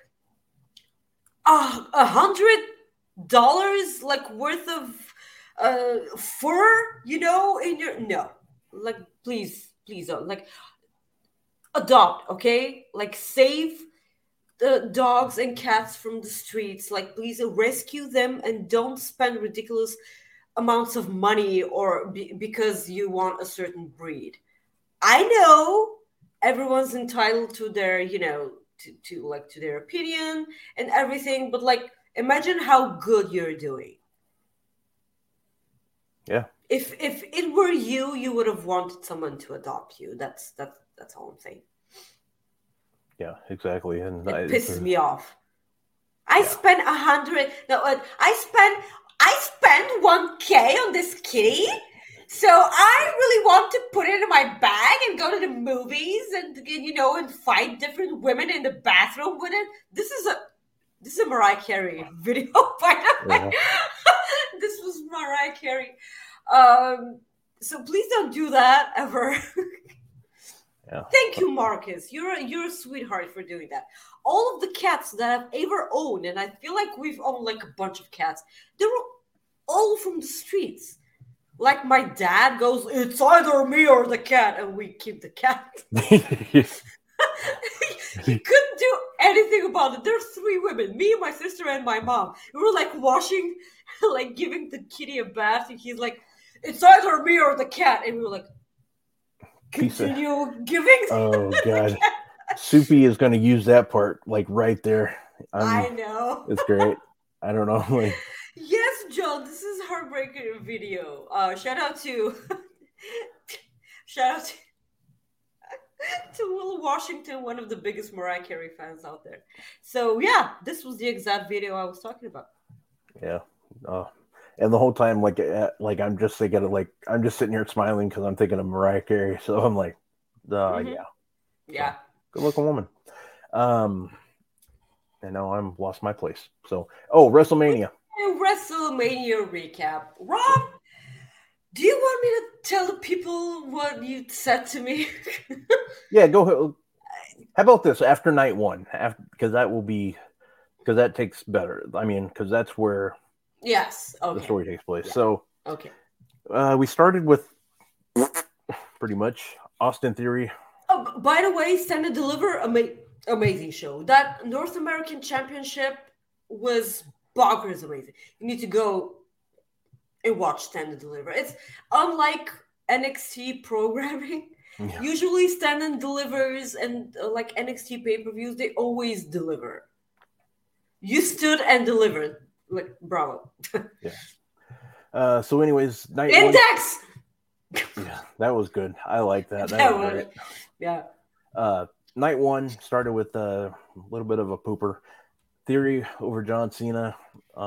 $100 like worth of fur, in your like please don't like adopt, okay? Like save the dogs and cats from the streets. Like please rescue them and don't spend ridiculous amounts of money or because you want a certain breed. I know everyone's entitled to their to their opinion and everything, but like imagine how good you're doing. Yeah. If it were you would have wanted someone to adopt you. That's all I'm saying. Yeah, exactly. And it pisses me off. Yeah. I spent $1,000 on this kitty, so I really want to put it in my bag and go to the movies and and fight different women in the bathroom with it. This is a Mariah Carey video, by the way. This was Mariah Carey. So please don't do that ever. Yeah. Thank you, Marcus. You're a sweetheart for doing that. All of the cats that I've ever owned, and I feel like we've owned like a bunch of cats, they were all from the streets. Like my dad goes, it's either me or the cat, and we keep the cat. He couldn't do anything about it. There's 3 women, me, my sister, and my mom. We were like washing, like giving the kitty a bath, and he's like, it's either me or the cat. And we were like, continue giving. Oh God, Soupy is going to use that part like right there. I know. It's great. I don't know. Like... Yes, Joe. This is heartbreaking shout out to to Will Washington, one of the biggest Mariah Carey fans out there. So yeah, this was the exact video I was talking about. Yeah. And the whole time, like I'm just thinking of, like, I'm just sitting here smiling because I'm thinking of Mariah Carey. So I'm like, Yeah. So, good looking woman. And now I'm lost my place. So, WrestleMania. WrestleMania recap. Rob, do you want me to tell the people what you said to me? Yeah, go ahead. How about this after night one? Because that takes better. I mean, because that's where the story takes place. Yeah. So, we started with pretty much Austin Theory. Oh, by the way, Stand and Deliver, amazing show. That North American Championship was bonkers amazing. You need to go and watch Stand and Deliver. It's unlike NXT programming. Yeah. Usually Stand and Delivers and like NXT pay-per-views, they always deliver. You stood and delivered. Like, bravo. Yeah. So anyways, night Index! One, yeah, that was good. I like that. That was great. Yeah. Night one started with a little bit of a pooper. Theory over John Cena.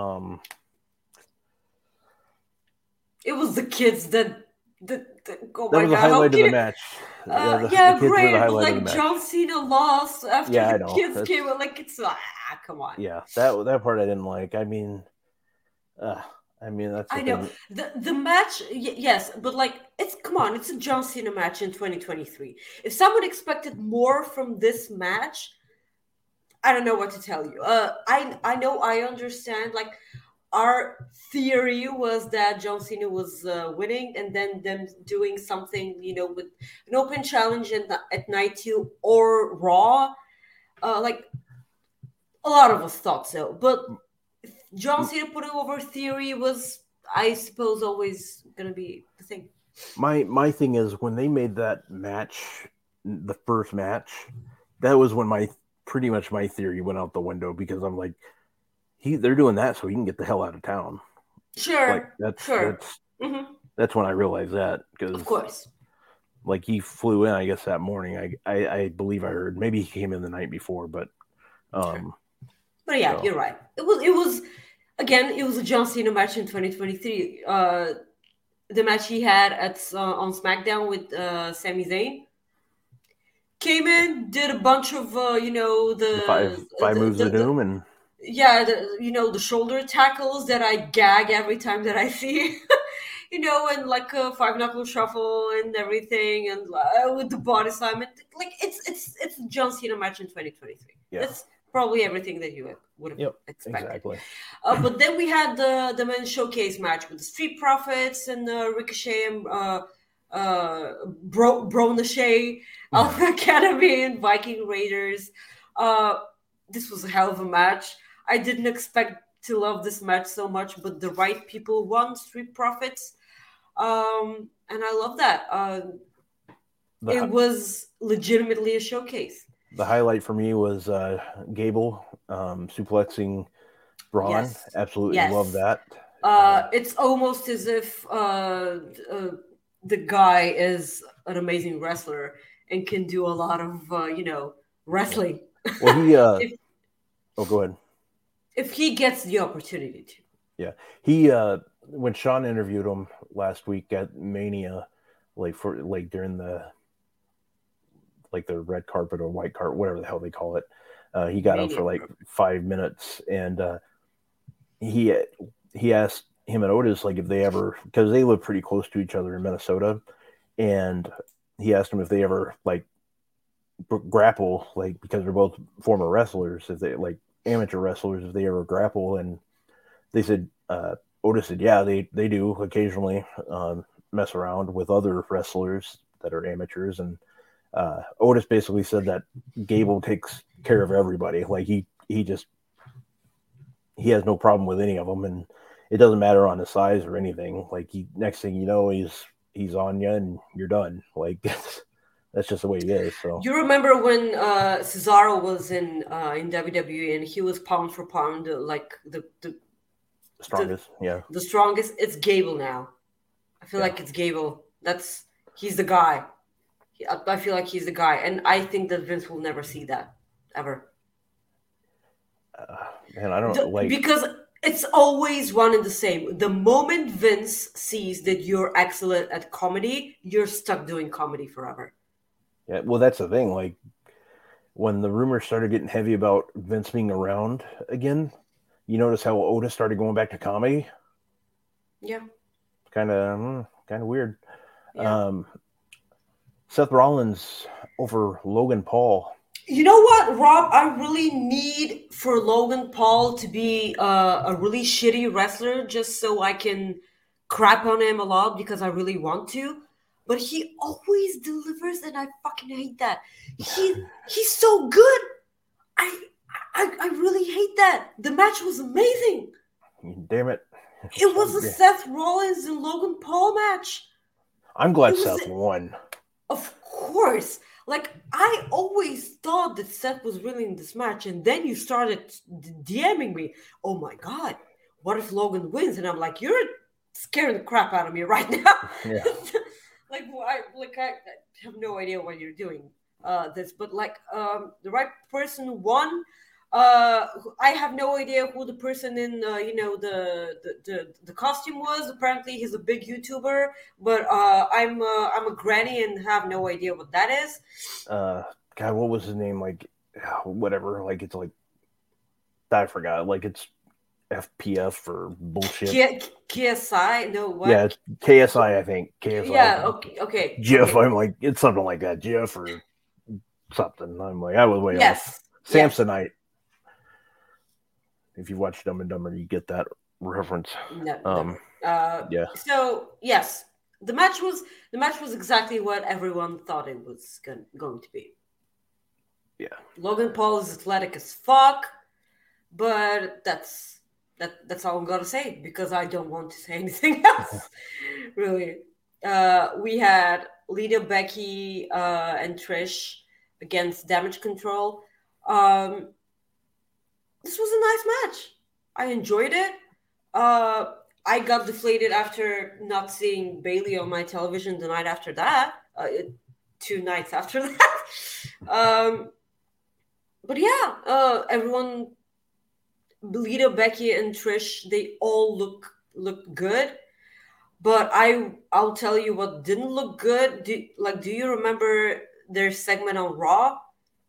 It was the kids that oh my God, was the highlight of the match. Great. But like John Cena lost after the kids came out. Like, it's come on. Yeah, that part I didn't like. I mean, that's. I know the match. Yes, but like, it's a John Cena match in 2023. If someone expected more from this match, I don't know what to tell you. I know, I understand. Like, our theory was that John Cena was winning, and then them doing something, with an open challenge at Night 2 or Raw. Like, a lot of us thought so. But John Cena putting over Theory was, I suppose, always going to be the thing. My thing is, when they made that match, the first match, that was when pretty much my theory went out the window, because I'm like, they're doing that so he can get the hell out of town. Sure. Like, that's when I realized that, because of course, like, he flew in, I guess, that morning. I believe I heard, maybe he came in the night before, but but yeah, you're right. It was a John Cena match in 2023. The match he had on SmackDown with Sami Zayn. Came in, did a bunch of the five moves of doom, and the shoulder tackles that I gag every time that I see, and like a 5-knuckle shuffle and everything, and with the body slam. Like, it's a John Cena match in 2023. Yeah. That's probably everything that you would have expected. Exactly. But then we had the men's showcase match with the Street Profits and Ricochet and Bro-Nashay, Alpha Academy and Viking Raiders. This was a hell of a match. I didn't expect to love this match so much, but the right people won, Street Profits. And I love that. It was legitimately a showcase. The highlight for me was Gable suplexing Braun. Yes. Absolutely love that. It's almost as if the guy is an amazing wrestler and can do a lot of, wrestling. Well, he go ahead. If he gets the opportunity to. Yeah. He when Sean interviewed him last week at Mania, during the red carpet or white carpet, whatever the hell they call it, he got up for 5 minutes, and he asked him and Otis, like, if they ever, because they live pretty close to each other in Minnesota, and he asked them if they ever grapple, because they're both former wrestlers, if they amateur wrestlers, if they ever grapple, and they said, Otis said, yeah, they do occasionally mess around with other wrestlers that are amateurs, and Otis basically said that Gable takes care of everybody. Like, he has no problem with any of them, and it doesn't matter on the size or anything. Like, next thing you know, he's on you and you're done. Like, that's just the way he is. So you remember when Cesaro was in WWE and he was pound for pound like the strongest, the strongest. It's Gable now. I feel like it's Gable. He's the guy. I feel like he's the guy, and I think that Vince will never see that ever. And I don't like because it's always one and the same. The moment Vince sees that you're excellent at comedy, you're stuck doing comedy forever. Yeah, well, that's the thing. Like when the rumors started getting heavy about Vince being around again, you notice how Otis started going back to comedy. Yeah, kind of weird. Yeah. Seth Rollins over Logan Paul. You know what, Rob? I really need for Logan Paul to be a really shitty wrestler just so I can crap on him a lot because I really want to. But he always delivers, and I fucking hate that. He's so good. I really hate that. The match was amazing. Damn it. It was a Seth Rollins and Logan Paul match. I'm glad Seth won. Of course. Like, I always thought that Seth was winning this match, and then you started DMing me, oh my God, what if Logan wins? And I'm like, you're scaring the crap out of me right now. Yeah. I have no idea what you're doing this, but the right person won. I have no idea who the person in the costume was. Apparently he's a big YouTuber, but I'm a granny and have no idea what that is. God, what was his name? Like whatever. Like it's like I forgot. Like it's FPF or bullshit. KSI? No, what? Yeah, it's KSI. I think KSI. Yeah. Okay. Jeff. Okay. I'm like it's something like that. Jeff or something. I'm like I was way Yes. off. Samsonite. If you watch Dumb and Dumber, you get that reference. No. Yeah. So yes, the match was exactly what everyone thought it was going to be. Yeah. Logan Paul is athletic as fuck, but that's all I'm gonna say because I don't want to say anything else. Really. We had Lita, Becky, and Trish against Damage Control. This was a nice match. I enjoyed it. I got deflated after not seeing Bayley on my television the night after that. 2 nights after that. But yeah, everyone, Lita, Becky, and Trish, they all look good. But I'll tell you what didn't look good. Do you remember their segment on Raw?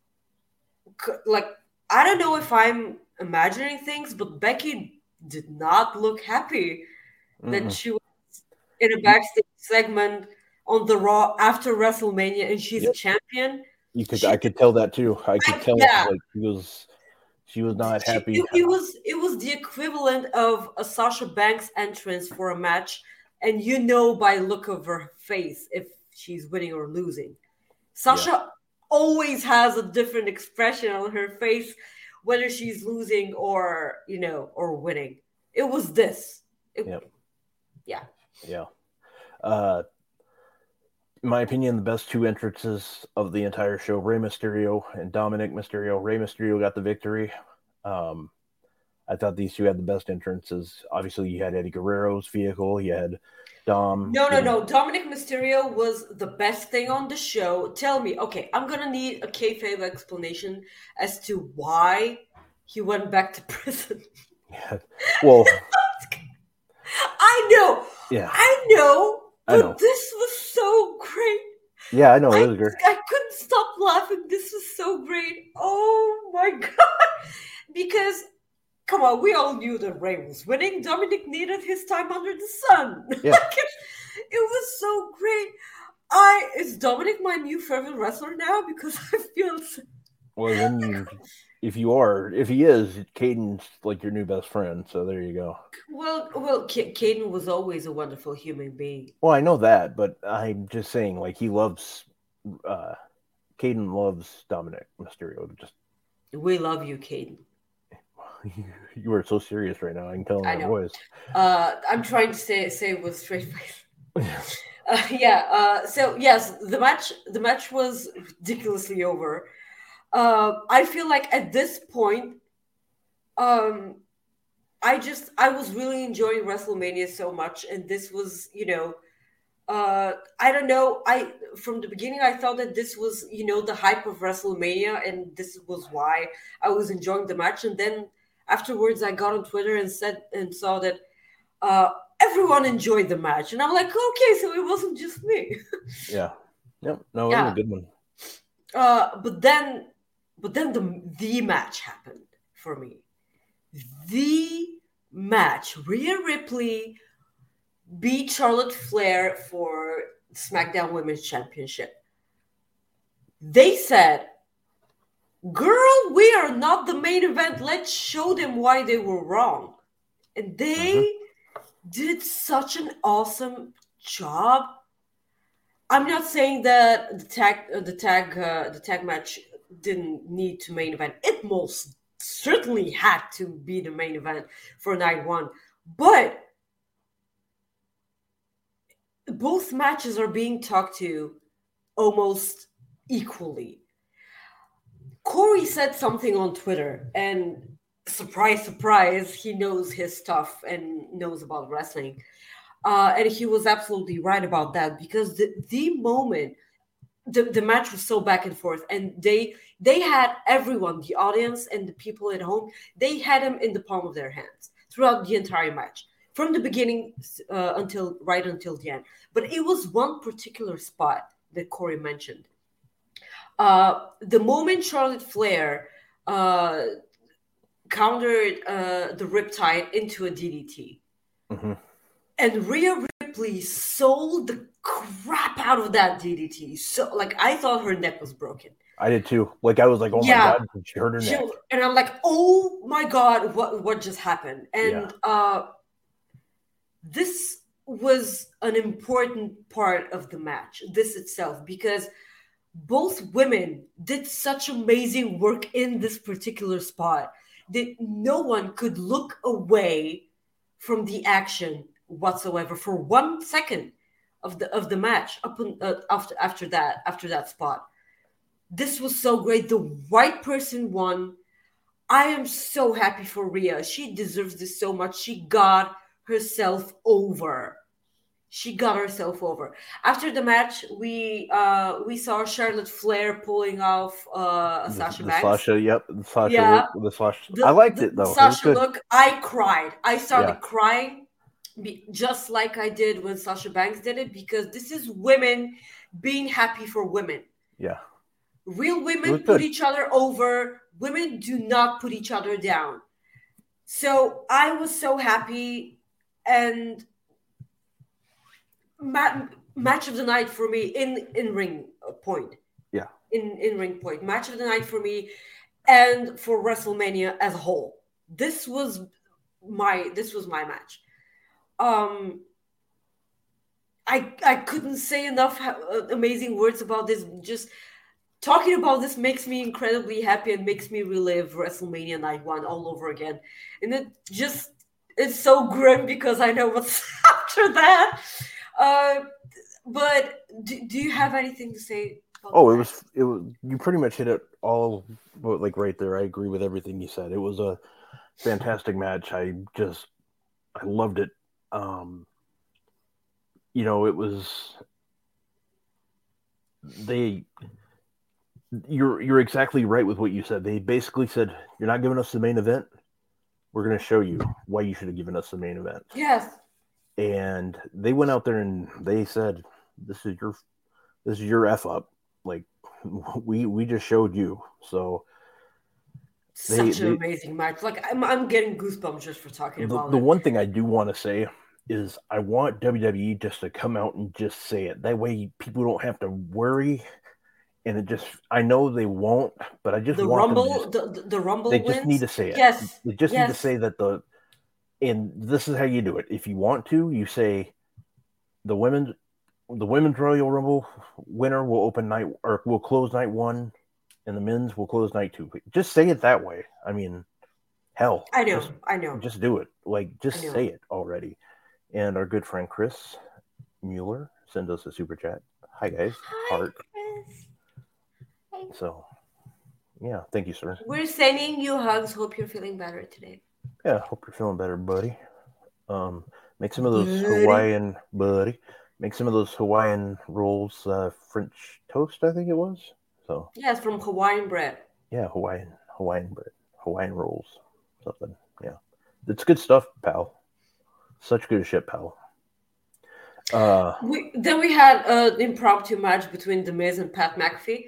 I don't know if I'm imagining things, but Becky did not look happy that she was in a backstage segment on the Raw after WrestleMania and she's a champion. I could tell that too. I could tell like she was not happy. It was the equivalent of a Sasha Banks entrance for a match, and you know by look of her face if she's winning or losing. Sasha always has a different expression on her face, whether she's losing or winning. It was this. Yeah. In my opinion, the best 2 entrances of the entire show, Rey Mysterio and Dominic Mysterio. Rey Mysterio got the victory. I thought these 2 had the best entrances. Obviously, you had Eddie Guerrero's vehicle. You had Dom. No. Dominic Mysterio was the best thing on the show. Tell me, okay, I'm going to need a kayfabe explanation as to why he went back to prison. Yeah. Well, I know. Yeah. I know. But this was so great. Yeah, I know. It was great. I couldn't stop laughing. This was so great. Oh, my God. Because, come on, we all knew that Rey was winning. Dominic needed his time under the sun. Yeah. It was so great. Is Dominic my new favorite wrestler now? Because I feel... Well, then if he is, Caden's like your new best friend. So there you go. Well, Caden was always a wonderful human being. Well, I know that, but I'm just saying, like, he loves, Caden loves Dominic Mysterio. We love you, Caden. You are so serious right now. I can tell in your voice. I'm trying to say it with straight face. So yes, the match was ridiculously over. I feel like at this point, I was really enjoying WrestleMania so much, and this was, I don't know. From the beginning I thought that this was, the hype of WrestleMania, and this was why I was enjoying the match. And then afterwards, I got on Twitter and saw that everyone enjoyed the match, and I'm like, okay, so it wasn't just me. Yeah. Yep. No, it was a good one. But then the match happened for me. The match, Rhea Ripley beat Charlotte Flair for SmackDown Women's Championship. They said, girl, we are not the main event. Let's show them why they were wrong. And they did such an awesome job. I'm not saying that the tag match didn't need to main event. It most certainly had to be the main event for night one. But both matches are being talked to almost equally. Corey said something on Twitter, and surprise, surprise, he knows his stuff and knows about wrestling. And he was absolutely right about that, because the moment the match was so back and forth, and they had everyone, the audience and the people at home, they had him in the palm of their hands throughout the entire match, from the beginning until the end. But it was one particular spot that Corey mentioned. The moment Charlotte Flair countered the Riptide into a DDT. Mm-hmm. And Rhea Ripley sold the crap out of that DDT. So, I thought her neck was broken. I did too. I was like, oh my God, she hurt her neck. And I'm like, oh my God, what just happened? And this was an important part of the match, this itself, because both women did such amazing work in this particular spot that no one could look away from the action whatsoever for 1 second of the match after that spot. This was so great. The right person won. I am so happy for Rhea. She deserves this so much. She got herself over. After the match, we saw Charlotte Flair pulling off Sasha Banks. Sasha. I liked it though. Sasha look, I cried. I started crying, just like I did when Sasha Banks did it, because this is women being happy for women. Yeah. Real women put each other over. Women do not put each other down. So I was so happy, and match of the night for me in ring point. Yeah. In ring point. Match of the night for me, and for WrestleMania as a whole. This was my match. I couldn't say enough amazing words about this. Just talking about this makes me incredibly happy and makes me relive WrestleMania Night 1 all over again. And it's so grim because I know what's after that. But do you have anything to say? It was you pretty much hit it all right there. I agree with everything you said. It was a fantastic match. I loved it. It was you're exactly right with what you said. They basically said, you're not giving us the main event. We're going to show you why you should have given us the main event. Yes. And they went out there and they said, this is your F up. We just showed you. So such an amazing match. I'm getting goosebumps just for talking about it. The one thing I do want to say is I want WWE just to come out and just say it. That way people don't have to worry. And I know they won't, but I just the want Rumble, the Rumble they wins? just need to say it. Yes. They just need to say that and this is how you do it. If you want to, you say the women's Royal Rumble winner will open night, or will close night 1, and the men's will close night 2. Just say it that way. I mean, hell. I know. Just do it. Just say it already. And our good friend Chris Mueller sent us a super chat. Hi guys. Heart. Chris. Hey. So, yeah, thank you, sir. We're sending you hugs. Hope you're feeling better today. Yeah, hope you're feeling better, buddy. Make some of those Hawaiian, buddy. make some of those Hawaiian rolls, French toast, I think it was. So Yeah, it's from Hawaiian bread. yeah, Hawaiian bread, Hawaiian rolls, something. Yeah, it's good stuff, pal. Such good shit, pal. Then we had an impromptu match between The Miz and Pat McAfee.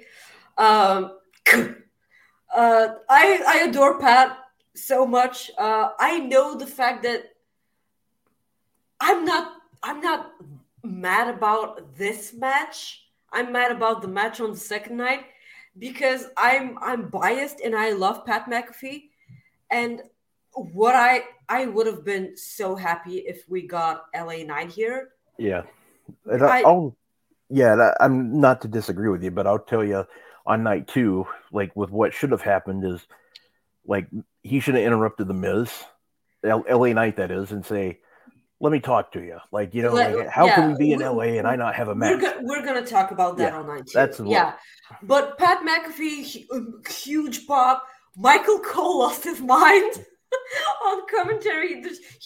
I adore Pat so much. I know the fact that I'm not mad about this match. I'm mad about the match on the second night because I'm biased and I love Pat McAfee. And what I would have been so happy if we got LA Knight here. Yeah, and I'm not to disagree with you, but I'll tell you on night 2, like with what should have happened is, like he should have interrupted the Miz, LA Knight that is, and say, "Let me talk to you." Like how can we be in LA and I not have a match? We're gonna talk about that on night 2. That's but Pat McAfee, huge pop. Michael Cole lost his mind on commentary.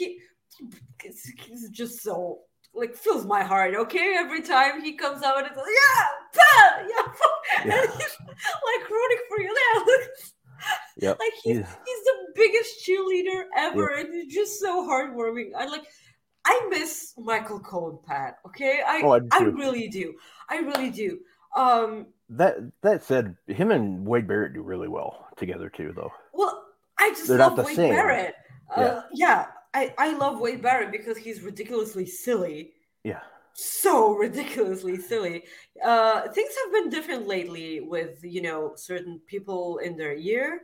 He's just so fills my heart. Okay, every time he comes out, it's like, Pat, and he's rooting for you there. Yep. He's the biggest cheerleader ever, and he's just so heartwarming. I miss Michael Cole and Pat. Okay, I really do. I really do. That said, him and Wade Barrett do really well together too, though. Well, I just love Wade Barrett. I love Wade Barrett because he's ridiculously silly. Yeah. So ridiculously silly. Things have been different lately with, certain people in their ear.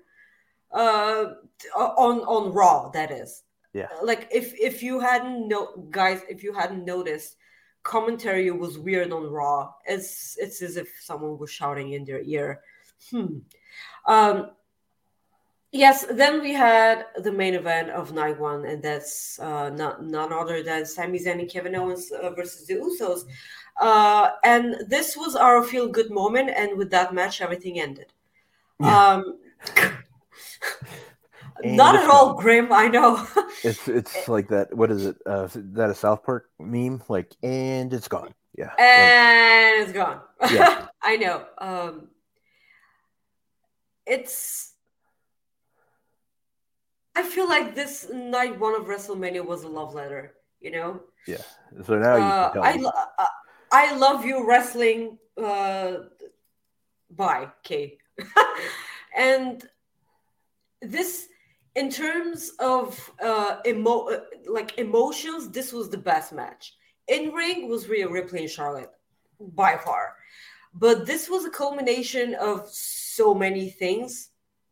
On Raw, that is. Yeah. If you hadn't noticed, commentary was weird on Raw. It's as if someone was shouting in their ear. Yes, then we had the main event of night 1, and that's none other than Sami Zayn and Kevin Owens versus the Usos. And this was our feel-good moment, and with that match, everything ended. Not at all grim, I know. It's like that. What is it? Is that a South Park meme? And it's gone. Yeah. And it's gone. Yeah. I know. I feel like this night 1 of WrestleMania was a love letter, Yeah. So now you can tell I love you wrestling. Bye, Kay. And this, in terms of emotions, this was the best match. In ring was Rhea Ripley and Charlotte, by far. But this was a culmination of so many things.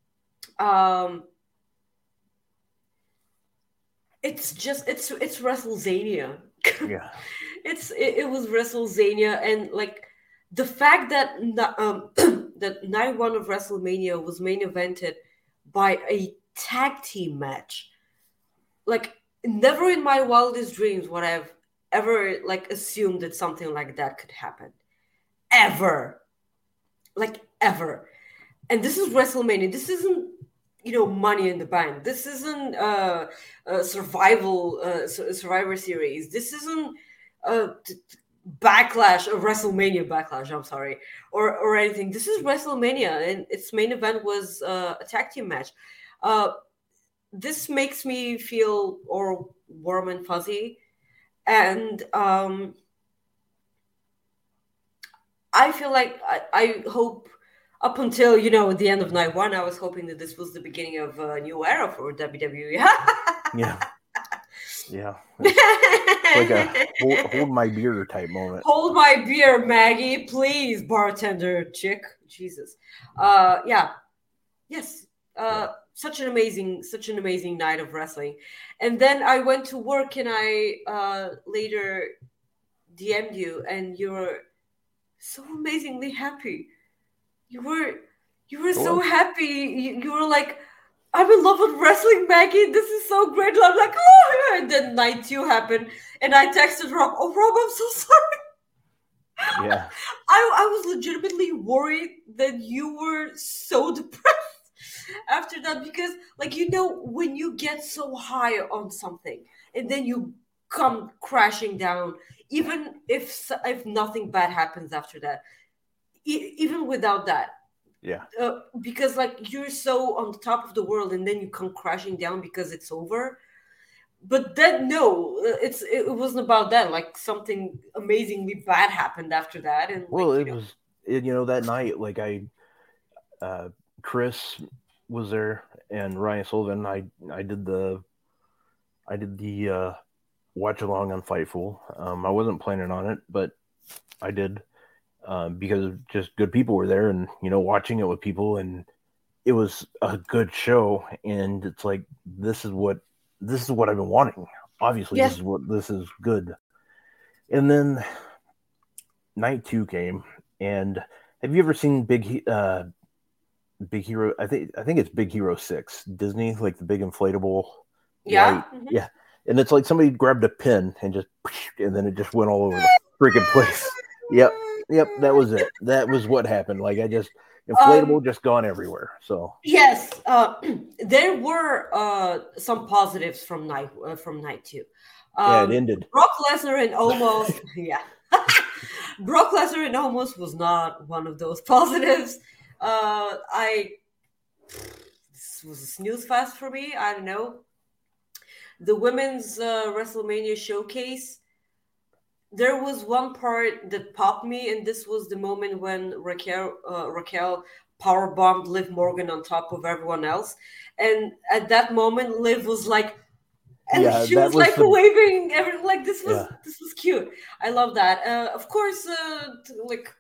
It's WrestleZania. Yeah. It was WrestleZania, and the fact that that night 1 of WrestleMania was main evented by a tag team match. Never in my wildest dreams would I have ever assumed that something like that could happen. Ever. Ever. And this is WrestleMania. This isn't Money in the Bank. This isn't Survivor Series. This isn't WrestleMania Backlash. I'm sorry, or anything. This is WrestleMania, and its main event was a tag team match. This makes me feel warm and fuzzy, and I feel like I hope. Up until, the end of night 1, I was hoping that this was the beginning of a new era for WWE. Yeah. Yeah. It's like a hold my beer type moment. Hold my beer, Maggie, please, bartender chick. Jesus. Yeah. Yes. Such an amazing night of wrestling. And then I went to work and I later DM'd you, and you were so amazingly happy. You were so happy. You were like, I'm in love with wrestling, Maggie. This is so great. And I'm like, oh, and then night 2 happened, and I texted Rob. Oh, Rob, I'm so sorry. Yeah. I was legitimately worried that you were so depressed after that, because when you get so high on something and then you come crashing down, even if nothing bad happens after that. Even without that. Yeah. Because like you're so on the top of the world and then you come crashing down because it's over. But then no, it wasn't about that. Like something amazingly bad happened after that. And Well, like, it was, that night, like Chris was there and Ryan Sullivan. I did the watch along on Fightful. I wasn't planning on it, but I did because just good people were there, and watching it with people, and it was a good show. And it's like this is what I've been wanting. Obviously, yes. This is good. And then night 2 came, and have you ever seen Big Hero? I think it's Big Hero 6, Disney, like the big inflatable. Yeah. Mm-hmm. Yeah. And it's like somebody grabbed a pin and then it just went all over the freaking place. Yep, that was it. That was what happened. Like inflatable just gone everywhere. So yes, there were some positives from night 2. Yeah, it ended. Brock Lesnar and Omos, yeah. Brock Lesnar and Omos was not one of those positives. This was a snooze fest for me. I don't know. The women's WrestleMania showcase, there was one part that popped me, and this was the moment when Raquel powerbombed Liv Morgan on top of everyone else. And at that moment, Liv was like, and she was like waving, like this was cute. I love that. Of course, like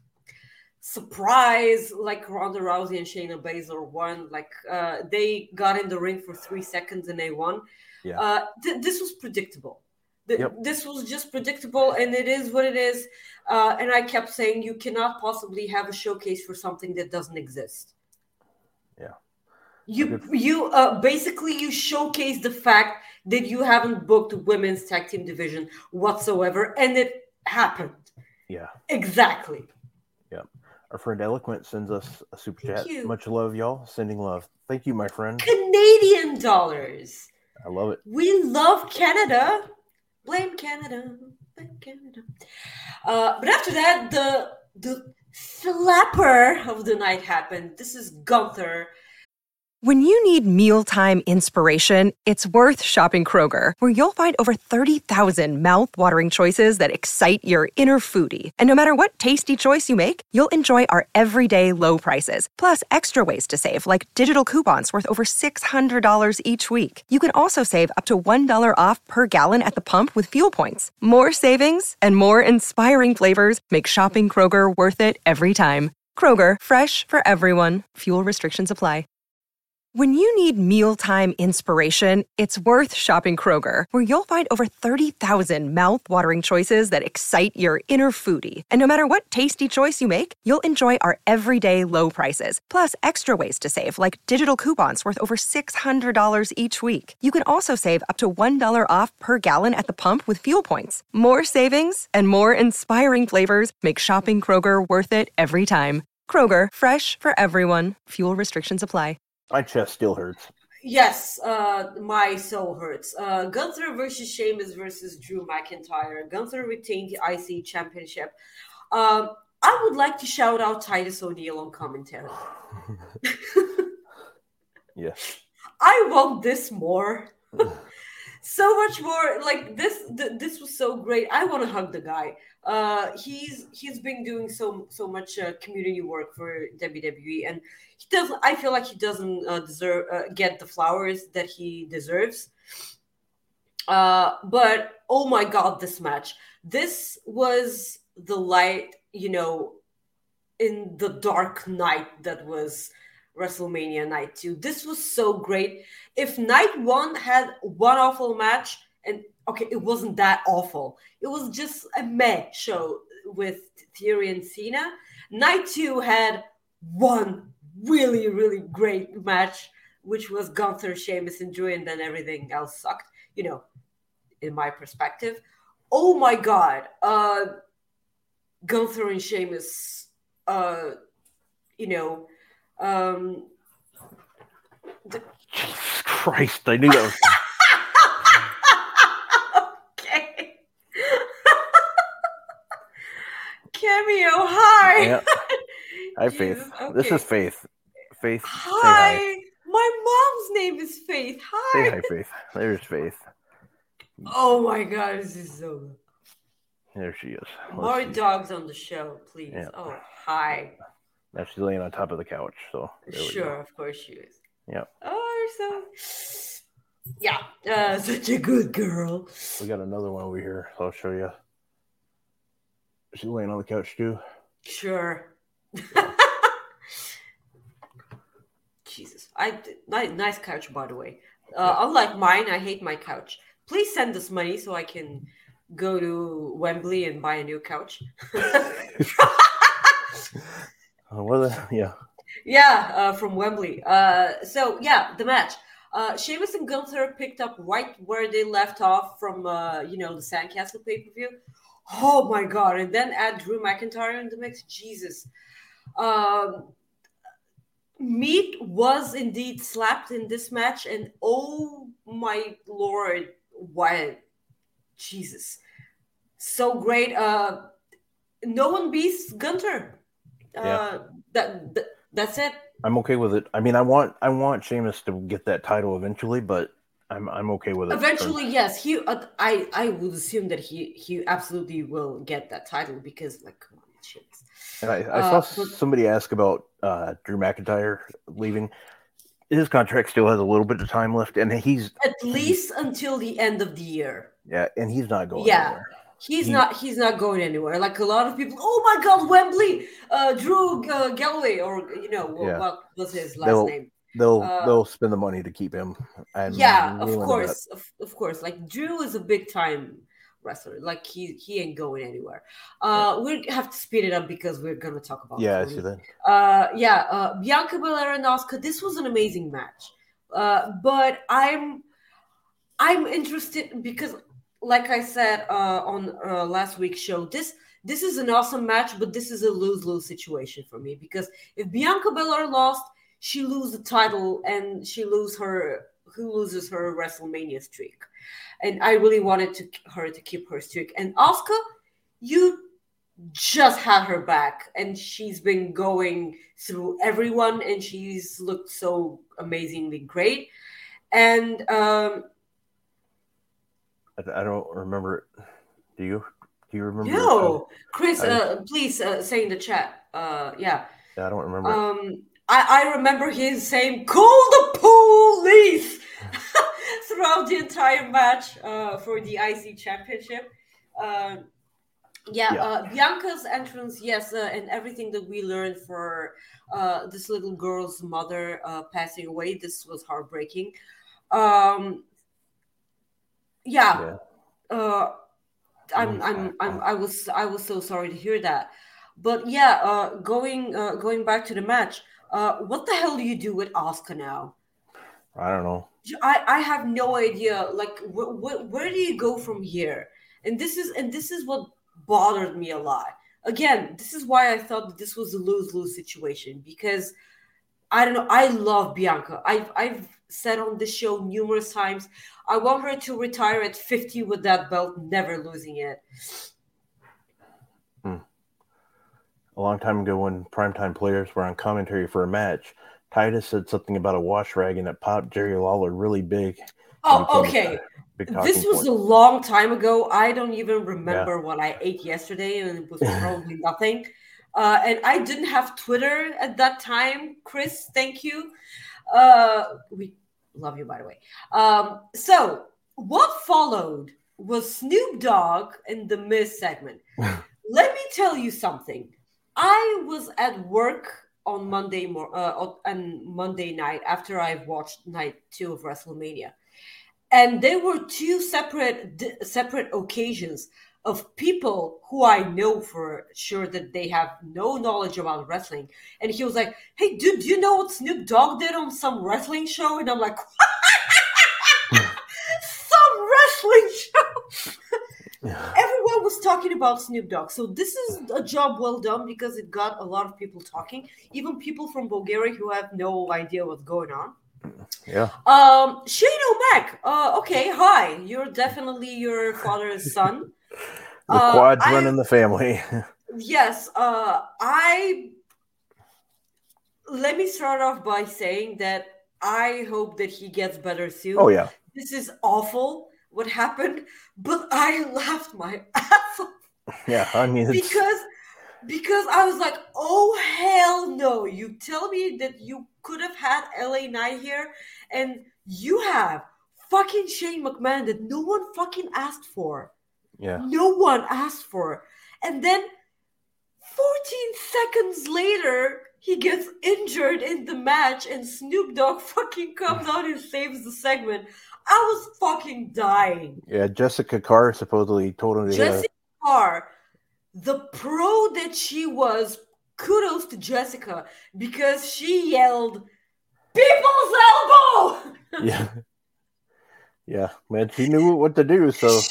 surprise, like Ronda Rousey and Shayna Baszler won. Like they got in the ring for 3 seconds and they won. Yeah. This was predictable. This was just predictable, and it is what it is. And I kept saying you cannot possibly have a showcase for something that doesn't exist. Yeah. You basically you showcase the fact that you haven't booked women's tag team division whatsoever, and it happened. Yeah. Exactly. Yeah. Our friend Eloquent sends us a super chat. You. Much love, y'all. Sending love. Thank you, my friend. Canadian dollars. I love it. We love Canada. Blame Canada. Blame Canada. But after that, the slapper of the night happened. This is Gunther. When you need mealtime inspiration, it's worth shopping Kroger, where you'll find over 30,000 mouth-watering choices that excite your inner foodie. And no matter what tasty choice you make, you'll enjoy our everyday low prices, plus extra ways to save, like digital coupons worth over $600 each week. You can also save up to $1 off per gallon at the pump with fuel points. More savings and more inspiring flavors make shopping Kroger worth it every time. Kroger, fresh for everyone. Fuel restrictions apply. When you need mealtime inspiration, it's worth shopping Kroger, where you'll find over 30,000 mouth-watering choices that excite your inner foodie. And no matter what tasty choice you make, you'll enjoy our everyday low prices, plus extra ways to save, like digital coupons worth over $600 each week. You can also save up to $1 off per gallon at the pump with fuel points. More savings and more inspiring flavors make shopping Kroger worth it every time. Kroger, fresh for everyone. Fuel restrictions apply. My chest still hurts. Yes, my soul hurts. Gunther versus Sheamus versus Drew McIntyre. Gunther retained the IC championship. I would like to shout out Titus O'Neil on commentary. Yes. I want this more. So much more. Like this was so great. I want to hug the guy. He's been doing so much community work for WWE, and he doesn't. I feel like he doesn't get the flowers that he deserves. But oh my God, this match! This was the light, in the dark night that was WrestleMania Night 2. This was so great. If Night 1 had one awful match, and okay, it wasn't that awful. It was just a meh show with Theory and Cena. Night 2 had one really, really great match, which was Gunther, Sheamus, and Drew, and then everything else sucked, in my perspective. Oh my God. Gunther and Sheamus, Jesus Christ, I knew that was... Hi, Faith. Okay. This is Faith. Faith, Hi. say hi. My mom's name is Faith. Say Hi. hi, Faith. There's Faith. Oh my god, this is so good. There she is. More dogs on the show, please. Yeah. Oh, hi. Now she's laying on top of the couch. So Sure, of course she is. Yeah. Oh, you're so... Yeah, such a good girl. We got another one over here. I'll show you. She's laying on the couch too. Sure. Jesus. Nice couch, by the way. Unlike mine, I hate my couch. Please send us money so I can go to Wembley and buy a new couch. Yeah. Yeah, from Wembley. So, yeah, the match. Sheamus and Gunther picked up right where they left off from, the Sandcastle pay-per-view. Oh, my God. And then add Drew McIntyre in the mix. Jesus. Meat was indeed slapped in this match. And, oh, my Lord, why? Jesus. So great. No one beats Gunther. That's it. I'm okay with it. I mean, I want Sheamus to get that title eventually, but I'm okay with it. Eventually, yes. I would assume that he absolutely will get that title because, like, come on, Sheamus. And I saw somebody ask about Drew McIntyre leaving. His contract still has a little bit of time left, and he's at least until the end of the year. Yeah, and he's not going anywhere. He's not going anywhere. Like a lot of people, oh my God, Wembley, Drew Galloway, or what was his last name? They'll spend the money to keep him. Of course. Like Drew is a big time wrestler. Like he ain't going anywhere. We have to speed it up because we're gonna talk about. Yeah, Cody. I see that. Bianca Belair and Asuka. This was an amazing match. But I'm interested because, like I said on last week's show, this is an awesome match, but this is a lose-lose situation for me because if Bianca Belair lost, she loses the title and she loses her WrestleMania streak. And I really wanted her to keep her streak. And Asuka, you just had her back, and she's been going through everyone, and she's looked so amazingly great. And I don't remember it. Do you remember? No, Chris, please say in the chat. Yeah, I don't remember. I remember his saying, "Call the police!" throughout the entire match for the IC Championship. Bianca's entrance, yes, and everything that we learned for this little girl's mother passing away. This was heartbreaking. I was so sorry to hear that. But going back to the match, what the hell do you do with Asuka now? I don't know. I have no idea. Like, where do you go from here? And this is what bothered me a lot. Again, this is why I thought that this was a lose-lose situation because I don't know. I love Bianca. I've said on this show numerous times, I want her to retire at 50 with that belt, never losing it. A long time ago when primetime players were on commentary for a match, Titus said something about a wash rag and it popped Jerry Lawler really big. Oh, okay. This was a long time ago. I don't even remember what I ate yesterday, and it was probably nothing. And I didn't have Twitter at that time. Chris, thank you. We love you, by the way. So what followed was Snoop Dogg and the Miz segment. Let me tell you something. I was at work on Monday night after I watched night 2 of WrestleMania. And there were two separate occasions of people who I know for sure that they have no knowledge about wrestling. And he was like, "Hey, dude, do you know what Snoop Dogg did on some wrestling show?" And I'm like, some wrestling show? Everyone was talking about Snoop Dogg. So this is a job well done because it got a lot of people talking. Even people from Bulgaria who have no idea what's going on. Yeah. Shane O'Mac. Okay, hi. You're definitely your father's son. The quads run in the family. Yes. I let me start off by saying that I hope that he gets better soon. Oh yeah. This is awful what happened, but I laughed my ass off. Yeah, I mean, it's... because I was like, oh hell no! You tell me that you could have had LA Knight here, and you have fucking Shane McMahon that no one fucking asked for. Yeah. No one asked for, and then 14 seconds later, he gets injured in the match, and Snoop Dogg fucking comes out and saves the segment. I was fucking dying. Yeah, Jessica Carr supposedly told him to Jessica Carr, the pro that she was, kudos to Jessica, because she yelled, "People's elbow!" Yeah. Yeah, man, she knew what to do, so...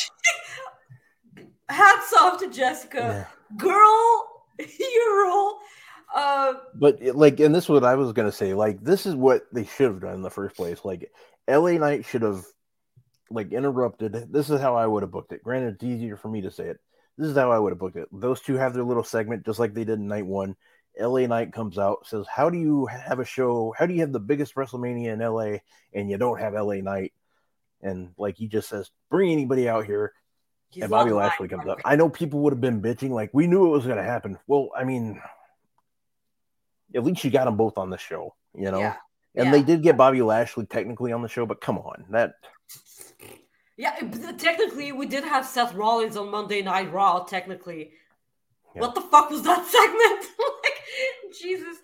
Hats off to Jessica. Yeah. Girl, you rule. But like, and this is what I was gonna say. Like, this is what they should have done in the first place. Like, LA Knight should have like interrupted. This is how I would have booked it. Granted, it's easier for me to say it. This is how I would have booked it. Those two have their little segment, just like they did in night one. LA Knight comes out, says, "How do you have a show? How do you have the biggest WrestleMania in LA and you don't have LA Knight?" And like he just says, "Bring anybody out here." And Bobby Lashley comes up. I know people would have been bitching, like, we knew it was going to happen. Well, I mean, at least you got them both on the show, you know? Yeah. And they did get Bobby Lashley technically on the show, but come on. Yeah, technically, we did have Seth Rollins on Monday Night Raw, technically. Yeah. What the fuck was that segment? Like, Jesus.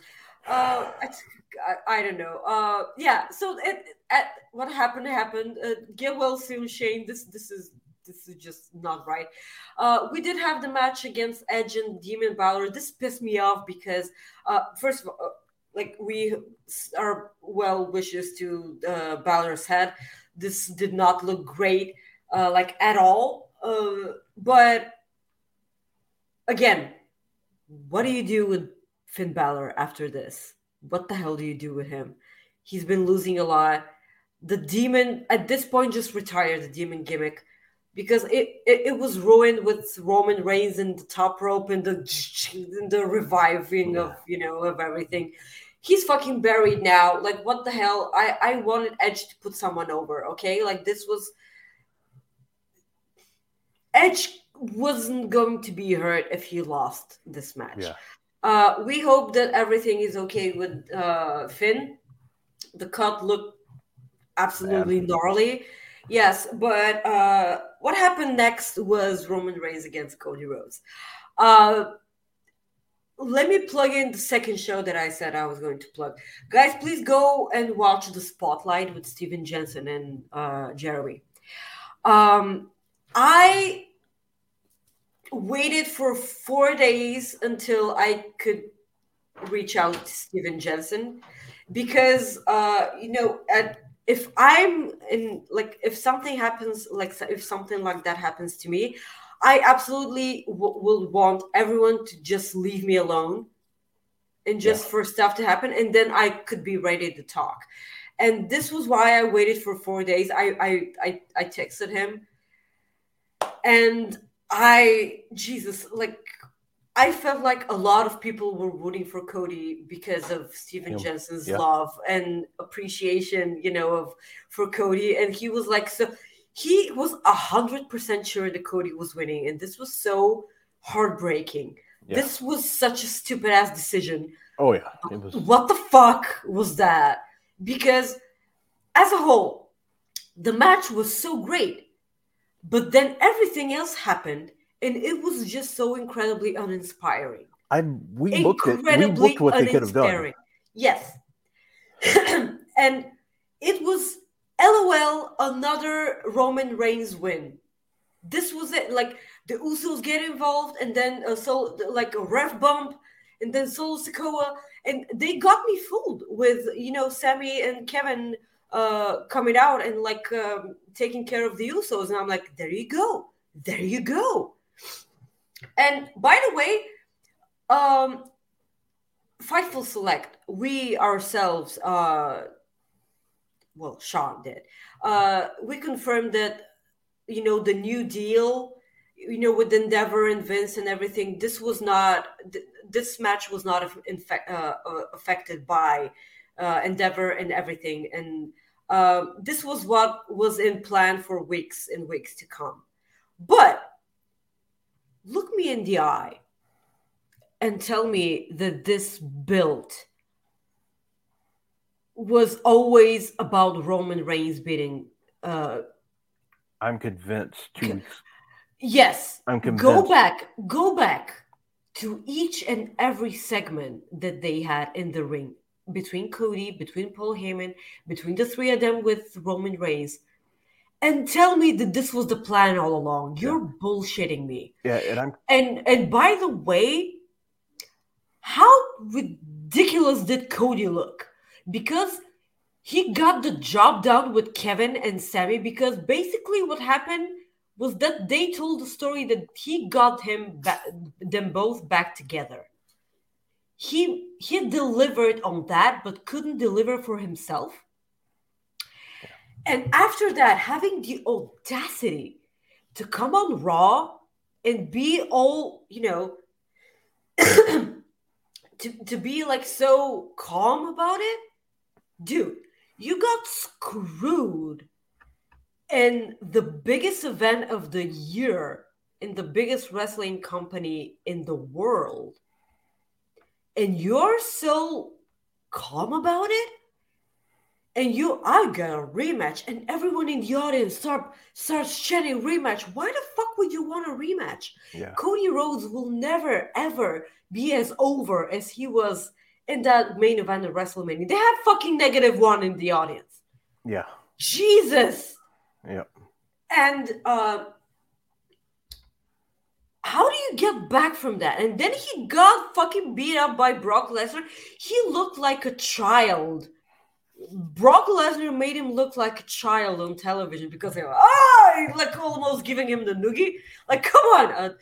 I don't know. Yeah, so what happened. Get well soon, Shane. This is just not right. We did have the match against Edge and Demon Balor. This pissed me off because, first of all, like, we are well wishes to Balor's head. This did not look great, like, at all. But again, what do you do with Finn Balor after this? What the hell do you do with him? He's been losing a lot. The Demon, at this point, just retire the Demon gimmick. Because it was ruined with Roman Reigns in the top rope and the reviving of everything. He's fucking buried now. Like, what the hell? I wanted Edge to put someone over, okay? Like, this was... Edge wasn't going to be hurt if he lost this match. Yeah. We hope that everything is okay with Finn. The cut looked absolutely gnarly. Yes, but what happened next was Roman Reigns against Cody Rhodes. Let me plug in the second show that I said I was going to plug. Guys, please go and watch The Spotlight with Steven Jensen and Jeremy. I waited for 4 days until I could reach out to Steven Jensen because, if I'm in, like, if something happens, like, if something like that happens to me, I absolutely will want everyone to just leave me alone and just for stuff to happen. And then I could be ready to talk. And this was why I waited for 4 days. I texted him and I felt like a lot of people were rooting for Cody because of Steven Jensen's love and appreciation, for Cody. And he was like, so he was 100% sure that Cody was winning. And this was so heartbreaking. Yeah. This was such a stupid ass decision. Oh yeah. It was... What the fuck was that? Because as a whole, the match was so great, but then everything else happened. And it was just so incredibly uninspiring. We booked what they could have done. Yes. And it was, LOL, another Roman Reigns win. This was it. Like, the Usos get involved, and then a ref bump, and then Solo Sikoa. And they got me fooled with, Sammy and Kevin coming out and, taking care of the Usos. And I'm like, there you go. There you go. And by the way, Fightful Select, we ourselves, Sean did. We confirmed that, the new deal, with Endeavor and Vince and everything, this was not, this match was not affected by Endeavor and everything, and this was what was in plan for weeks and weeks to come. But look me in the eye and tell me that this build was always about Roman Reigns beating. I'm convinced too. Yes. I'm convinced. Go back to each and every segment that they had in the ring between Cody, between Paul Heyman, between the three of them with Roman Reigns, and tell me that this was the plan all along. You're bullshitting me. Yeah, and by the way, how ridiculous did Cody look? Because he got the job done with Kevin and Sammy, because basically what happened was that they told the story that he got them both back together. He delivered on that, but couldn't deliver for himself. And after that, having the audacity to come on Raw and be all, to be like so calm about it, dude, you got screwed in the biggest event of the year in the biggest wrestling company in the world, and you're so calm about it, and I got a rematch, and everyone in the audience starts chanting rematch. Why the fuck would you want a rematch? Yeah. Cody Rhodes will never ever be as over as he was in that main event of WrestleMania. They had fucking -1 in the audience. Yeah. Jesus. Yeah. And how do you get back from that? And then he got fucking beat up by Brock Lesnar. He looked like a child. Brock Lesnar made him look like a child on television because they were like almost giving him the noogie. Like, come on.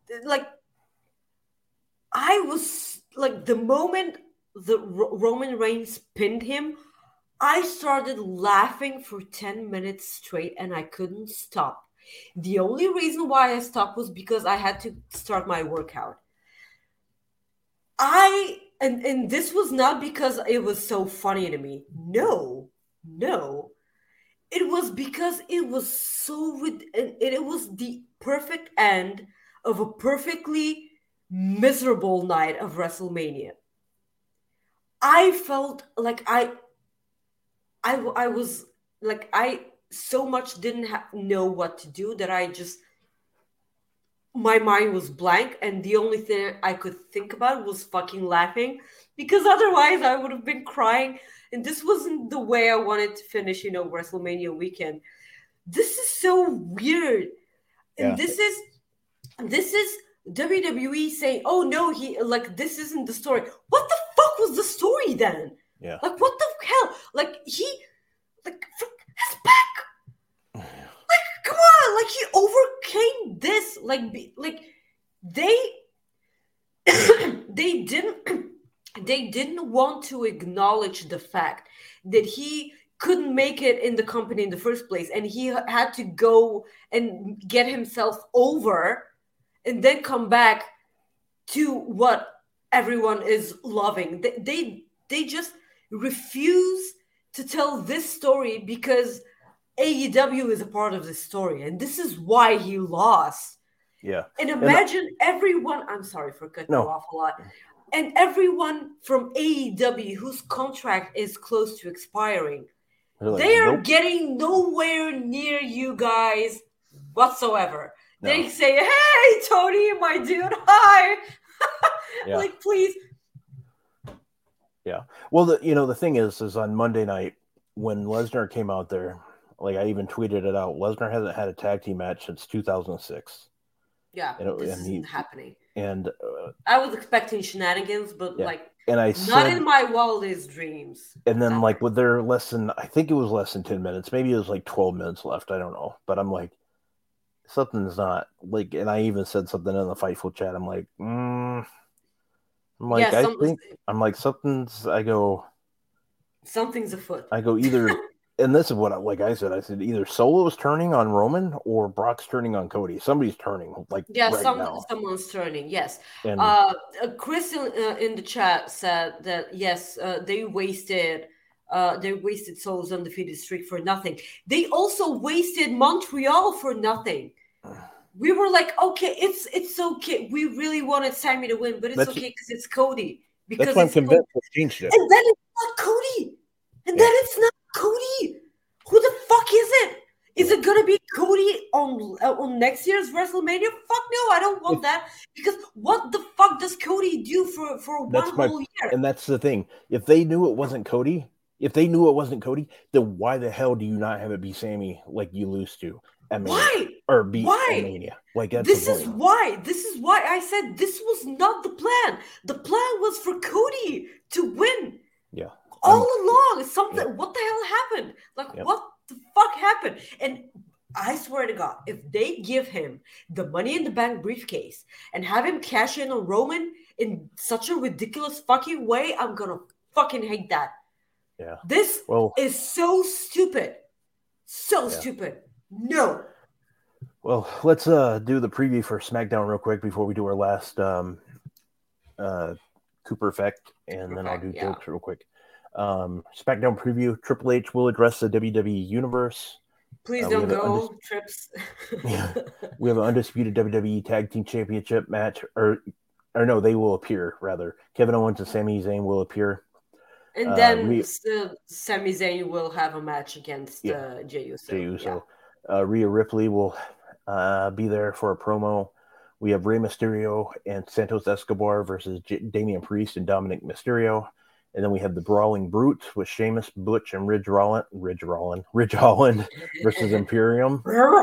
I was like, the moment the Roman Reigns pinned him, I started laughing for 10 minutes straight and I couldn't stop. The only reason why I stopped was because I had to start my workout. And this was not because it was so funny to me. No. It was because it was it was the perfect end of a perfectly miserable night of WrestleMania. I felt like I was like, I so much didn't know what to do that my mind was blank, and the only thing I could think about was fucking laughing, because otherwise I would have been crying, and this wasn't the way I wanted to finish, WrestleMania weekend. This is so weird. And Yeah. this is WWE saying, oh no, this isn't the story. What the fuck was the story then? Yeah. Like, what the hell? Like, his back. Like, come on. Like, he overcame this. They didn't want to acknowledge the fact that he couldn't make it in the company in the first place, and he had to go and get himself over and then come back to what everyone is loving. They just refuse to tell this story because AEW is a part of this story, and this is why he lost. Yeah. And imagine everyone, I'm sorry for cutting you off a lot, and everyone from AEW whose contract is close to expiring, they are getting nowhere near you guys whatsoever. No. They say, hey, Tony, my dude, hi. Yeah. Like, please. Yeah. Well, the thing is on Monday night when Lesnar came out there, like I even tweeted it out, Lesnar hasn't had a tag team match since 2006. Yeah, this isn't happening. And I was expecting shenanigans, but not in my wildest dreams. And then with their I think it was less than 10 minutes, maybe it was like 12 minutes left, I don't know. But I'm like, something's not like, and I even said something in the Fightful chat. I'm like, something's afoot. I go, and this is what, like I said either Solo's turning on Roman or Brock's turning on Cody. Somebody's turning, like now. Someone's turning. Yes. And Chris in the chat said that yes, they wasted Solo's undefeated streak for nothing. They also wasted Montreal for nothing. We were like, okay, it's okay. We really wanted Sammy to win, but it's okay because it's Cody. Because that's why I'm convinced they changed it. And then it's not Cody. And then it's not Cody. Who the fuck is it? Is it gonna be Cody on next year's WrestleMania? Fuck no, I don't want that. Because what the fuck does Cody do for whole year? And that's the thing. If they knew it wasn't Cody, then why the hell do you not have it be Sammy like you lose to? Why? Or be Mania? Like this is why I said this was not the plan. The plan was for Cody to win. Yeah. All along. Something. What the hell happened? Like what the fuck happened? And I swear to God, if they give him the Money in the Bank briefcase and have him cash in on Roman in such a ridiculous fucking way, I'm gonna fucking hate that. Yeah. This is so stupid. So stupid. No. Well, let's do the preview for SmackDown real quick before we do our last Cooper Effect, and then I'll do jokes real quick. SmackDown preview: Triple H will address the WWE Universe. Please don't go trips. We have an undisputed WWE Tag Team Championship match, or no, they will appear rather. Kevin Owens and Sami Zayn will appear. And then Sami Zayn will have a match against Jey Uso. Rhea Ripley will be there for a promo. We have Rey Mysterio and Santos Escobar versus Damian Priest and Dominic Mysterio. And then we have the Brawling Brutes with Sheamus, Butch, and Ridge Holland versus Imperium.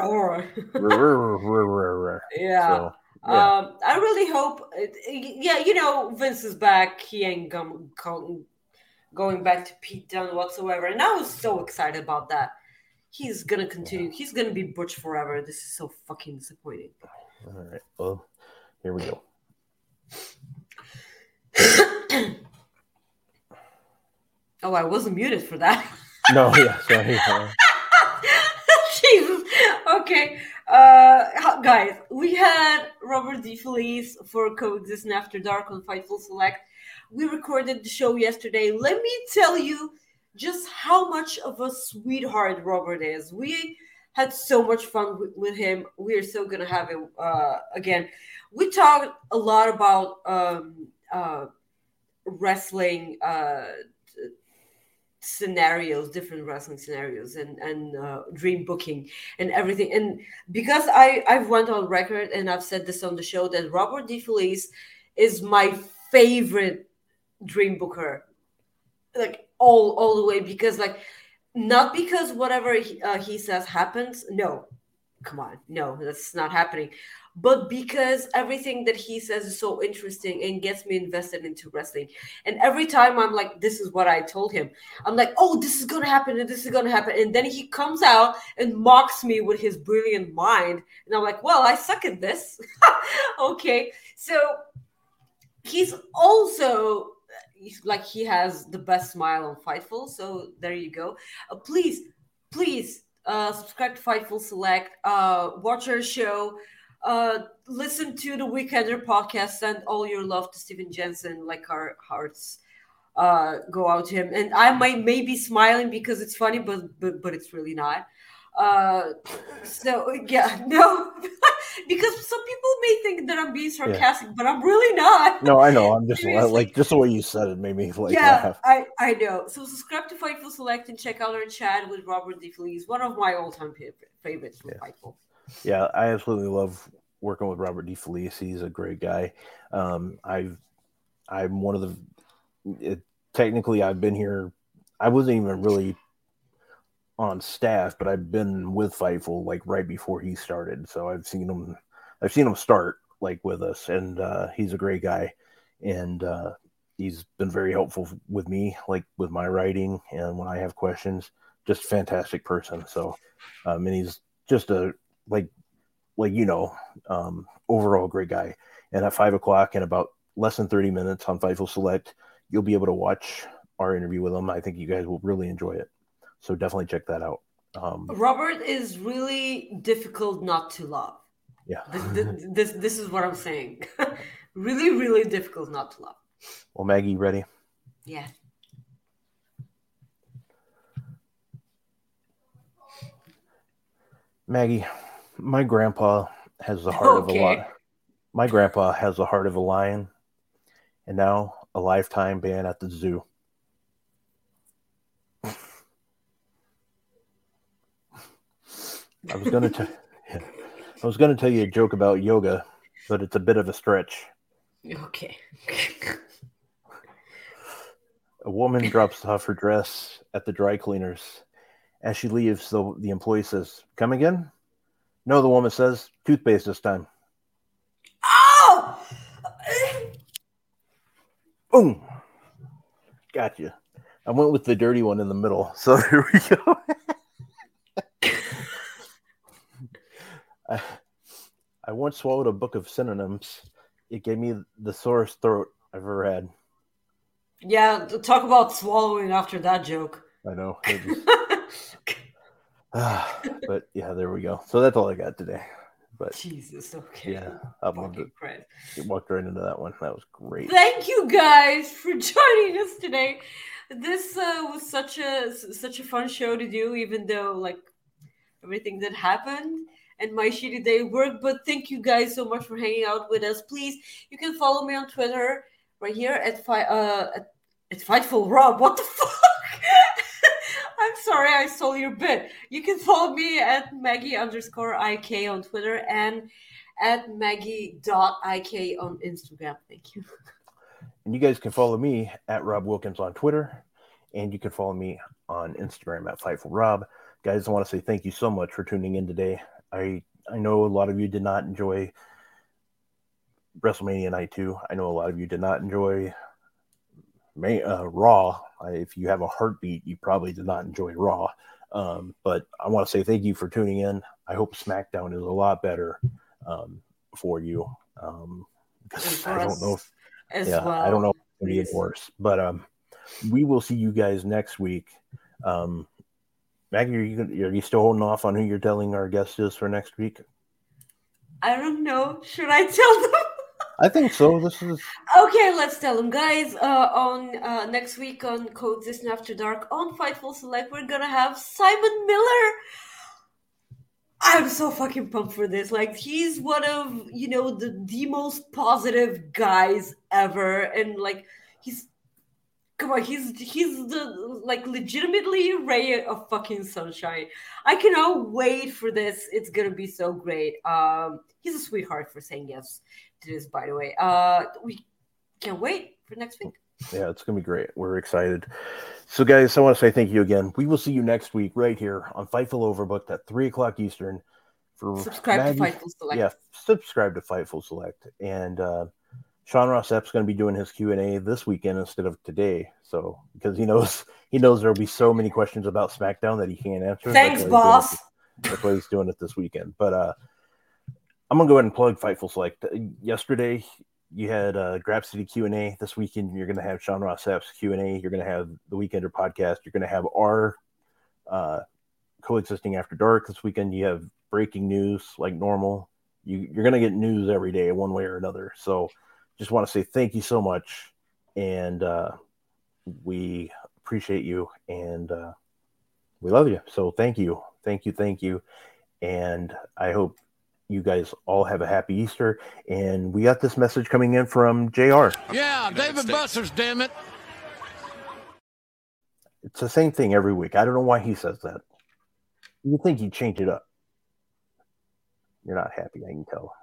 I really hope. Vince is back. He ain't going back to Pete Dunne whatsoever. And I was so excited about that. He's going to continue. He's going to be Butch forever. This is so fucking disappointing. All right. Well, here we go. Oh, I wasn't muted for that. No, yeah, sorry. Jesus. Okay. Guys, we had Robert DeFelice for Coexist After Dark on Fightful Select. We recorded the show yesterday. Let me tell you just how much of a sweetheart Robert is. We had so much fun with him. We are so going to have him again. We talked a lot about wrestling scenarios, different wrestling scenarios, and dream booking and everything. And because I've went on record and I've said this on the show that Robert DeFelice is my favorite dream booker, like all the way, because not because whatever he says happens. No, come on, no, that's not happening. But because everything that he says is so interesting and gets me invested into wrestling. And every time I'm like, this is what I told him. I'm like, oh, this is going to happen and this is going to happen. And then he comes out and mocks me with his brilliant mind. And I'm like, well, I suck at this. Okay. So he's also he has the best smile on Fightful. So there you go. Please subscribe to Fightful Select. Watch our show. Listen to the Weekender podcast. Send all your love to Steven Jensen. Like our hearts go out to him. And I may be smiling because it's funny, but it's really not. So yeah, no, because some people may think that I'm being sarcastic, but I'm really not. No, I know. I'm just just the way you said it made me laugh. I know. So subscribe to Fightful Select and check out our chat with Robert DeFelice, one of my all-time favorites from Fightful. Yeah, I absolutely love working with Robert DeFelice. He's a great guy. I'm one of the. Technically, I've been here. I wasn't even really on staff, but I've been with Fightful right before he started. So I've seen him start with us, and he's a great guy, and he's been very helpful with me, with my writing and when I have questions. Just fantastic person. So, and he's just a overall great guy. And at 5:00 in about less than 30 minutes on Fightful Select, you'll be able to watch our interview with him. I think you guys will really enjoy it. So definitely check that out. Robert is really difficult not to love. Yeah. This is what I'm saying. Really, really difficult not to love. Well, Maggie, ready? Yeah. Maggie, my grandpa has the heart of a lion. My grandpa has the heart of a lion, and now a lifetime ban at the zoo. I was going to tell you a joke about yoga, but it's a bit of a stretch. Okay. A woman drops off her dress at the dry cleaners. As she leaves, the employee says, "Come again?" No, the woman says, "Toothpaste this time." Oh! Boom. Gotcha. I went with the dirty one in the middle. So here we go. I once swallowed a book of synonyms. It gave me the sorest throat I've ever had. Yeah, talk about swallowing after that joke. I know. But yeah, there we go. So that's all I got today. But Jesus, okay. Yeah, I loved it. Walked right into that one. That was great. Thank you guys for joining us today. This was such a fun show to do, even though like everything that happened and my shitty day work. But thank you guys so much for hanging out with us. Please, you can follow me on Twitter right here at Fightful Rob. What the fuck? I'm sorry, I stole your bit. You can follow me at Maggie_IK on Twitter and at Maggie.IK on Instagram. Thank you. And you guys can follow me at Rob Wilkins on Twitter, and you can follow me on Instagram at FightfulRob. Guys, I want to say thank you so much for tuning in today. I know a lot of you did not enjoy WrestleMania Night 2. I know a lot of you did not enjoy Raw. If you have a heartbeat, you probably did not enjoy Raw. But I want to say thank you for tuning in. I hope SmackDown is a lot better for you. Because I don't know if I don't know if it's going to get worse. But we will see you guys next week. Maggie, are you still holding off on who you're telling our guest is for next week? I don't know. Should I tell them? I think so. This is okay. Let's tell them, guys. On next week on Coexist After Dark on Fightful Select, we're gonna have Simon Miller. I'm so fucking pumped for this. Like, he's one of the most positive guys ever, and like he's the like legitimately ray of fucking sunshine. I cannot wait for this. It's gonna be so great. He's a sweetheart for saying yes to this, by the way. We can't wait for next week. Yeah, it's gonna be great. We're excited. So guys, I want to say thank you again. We will see you next week right here on Fightful Overbooked at 3:00 Eastern. Subscribe to Fightful Select. Yeah, subscribe to Fightful Select. And Sean Ross Sapp's going to be doing his Q&A this weekend instead of today. So because he knows there'll be so many questions about SmackDown that he can't answer. Thanks, boss. That's why he's doing it this weekend. But I'm gonna go ahead and plug Fightful Select. Yesterday you had Grab City Q&A. This weekend you're gonna have Sean Ross Sapp's Q&A. You're gonna have the Weekender podcast. You're gonna have our Coexisting After Dark. This weekend you have breaking news like normal. You're gonna get news every day, one way or another. So just want to say thank you so much, and we appreciate you, and we love you. So thank you, and I hope you guys all have a happy Easter. And we got this message coming in from JR. Yeah, David Buster's, damn it. It's the same thing every week. I don't know why he says that. You think he'd change it up. You're not happy, I can tell.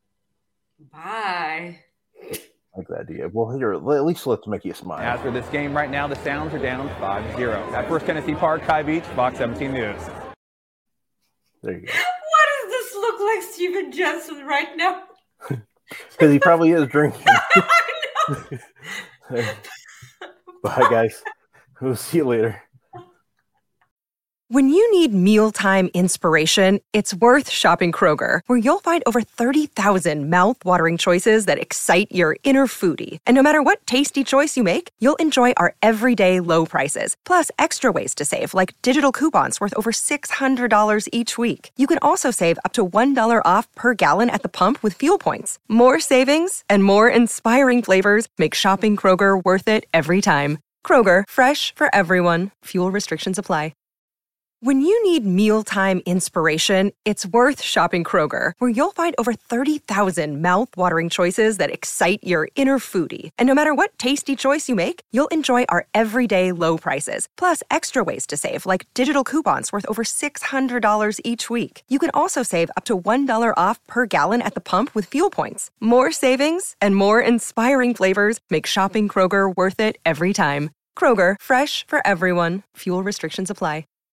Bye. Like that idea. Well, here, at least let's make you smile. As for this game right now, the Sounds are down 5-0. At First Tennessee Park, Kai Beach, Fox 17 News. There you go. What does this look like Steven Jensen right now? Because he probably is drinking. I know. Bye, guys. We'll see you later. When you need mealtime inspiration, it's worth shopping Kroger, where you'll find over 30,000 mouth-watering choices that excite your inner foodie. And no matter what tasty choice you make, you'll enjoy our everyday low prices, plus extra ways to save, like digital coupons worth over $600 each week. You can also save up to $1 off per gallon at the pump with fuel points. More savings and more inspiring flavors make shopping Kroger worth it every time. Kroger, fresh for everyone. Fuel restrictions apply. When you need mealtime inspiration, it's worth shopping Kroger, where you'll find over 30,000 mouth-watering choices that excite your inner foodie. And no matter what tasty choice you make, you'll enjoy our everyday low prices, plus extra ways to save, like digital coupons worth over $600 each week. You can also save up to $1 off per gallon at the pump with fuel points. More savings and more inspiring flavors make shopping Kroger worth it every time. Kroger, fresh for everyone. Fuel restrictions apply.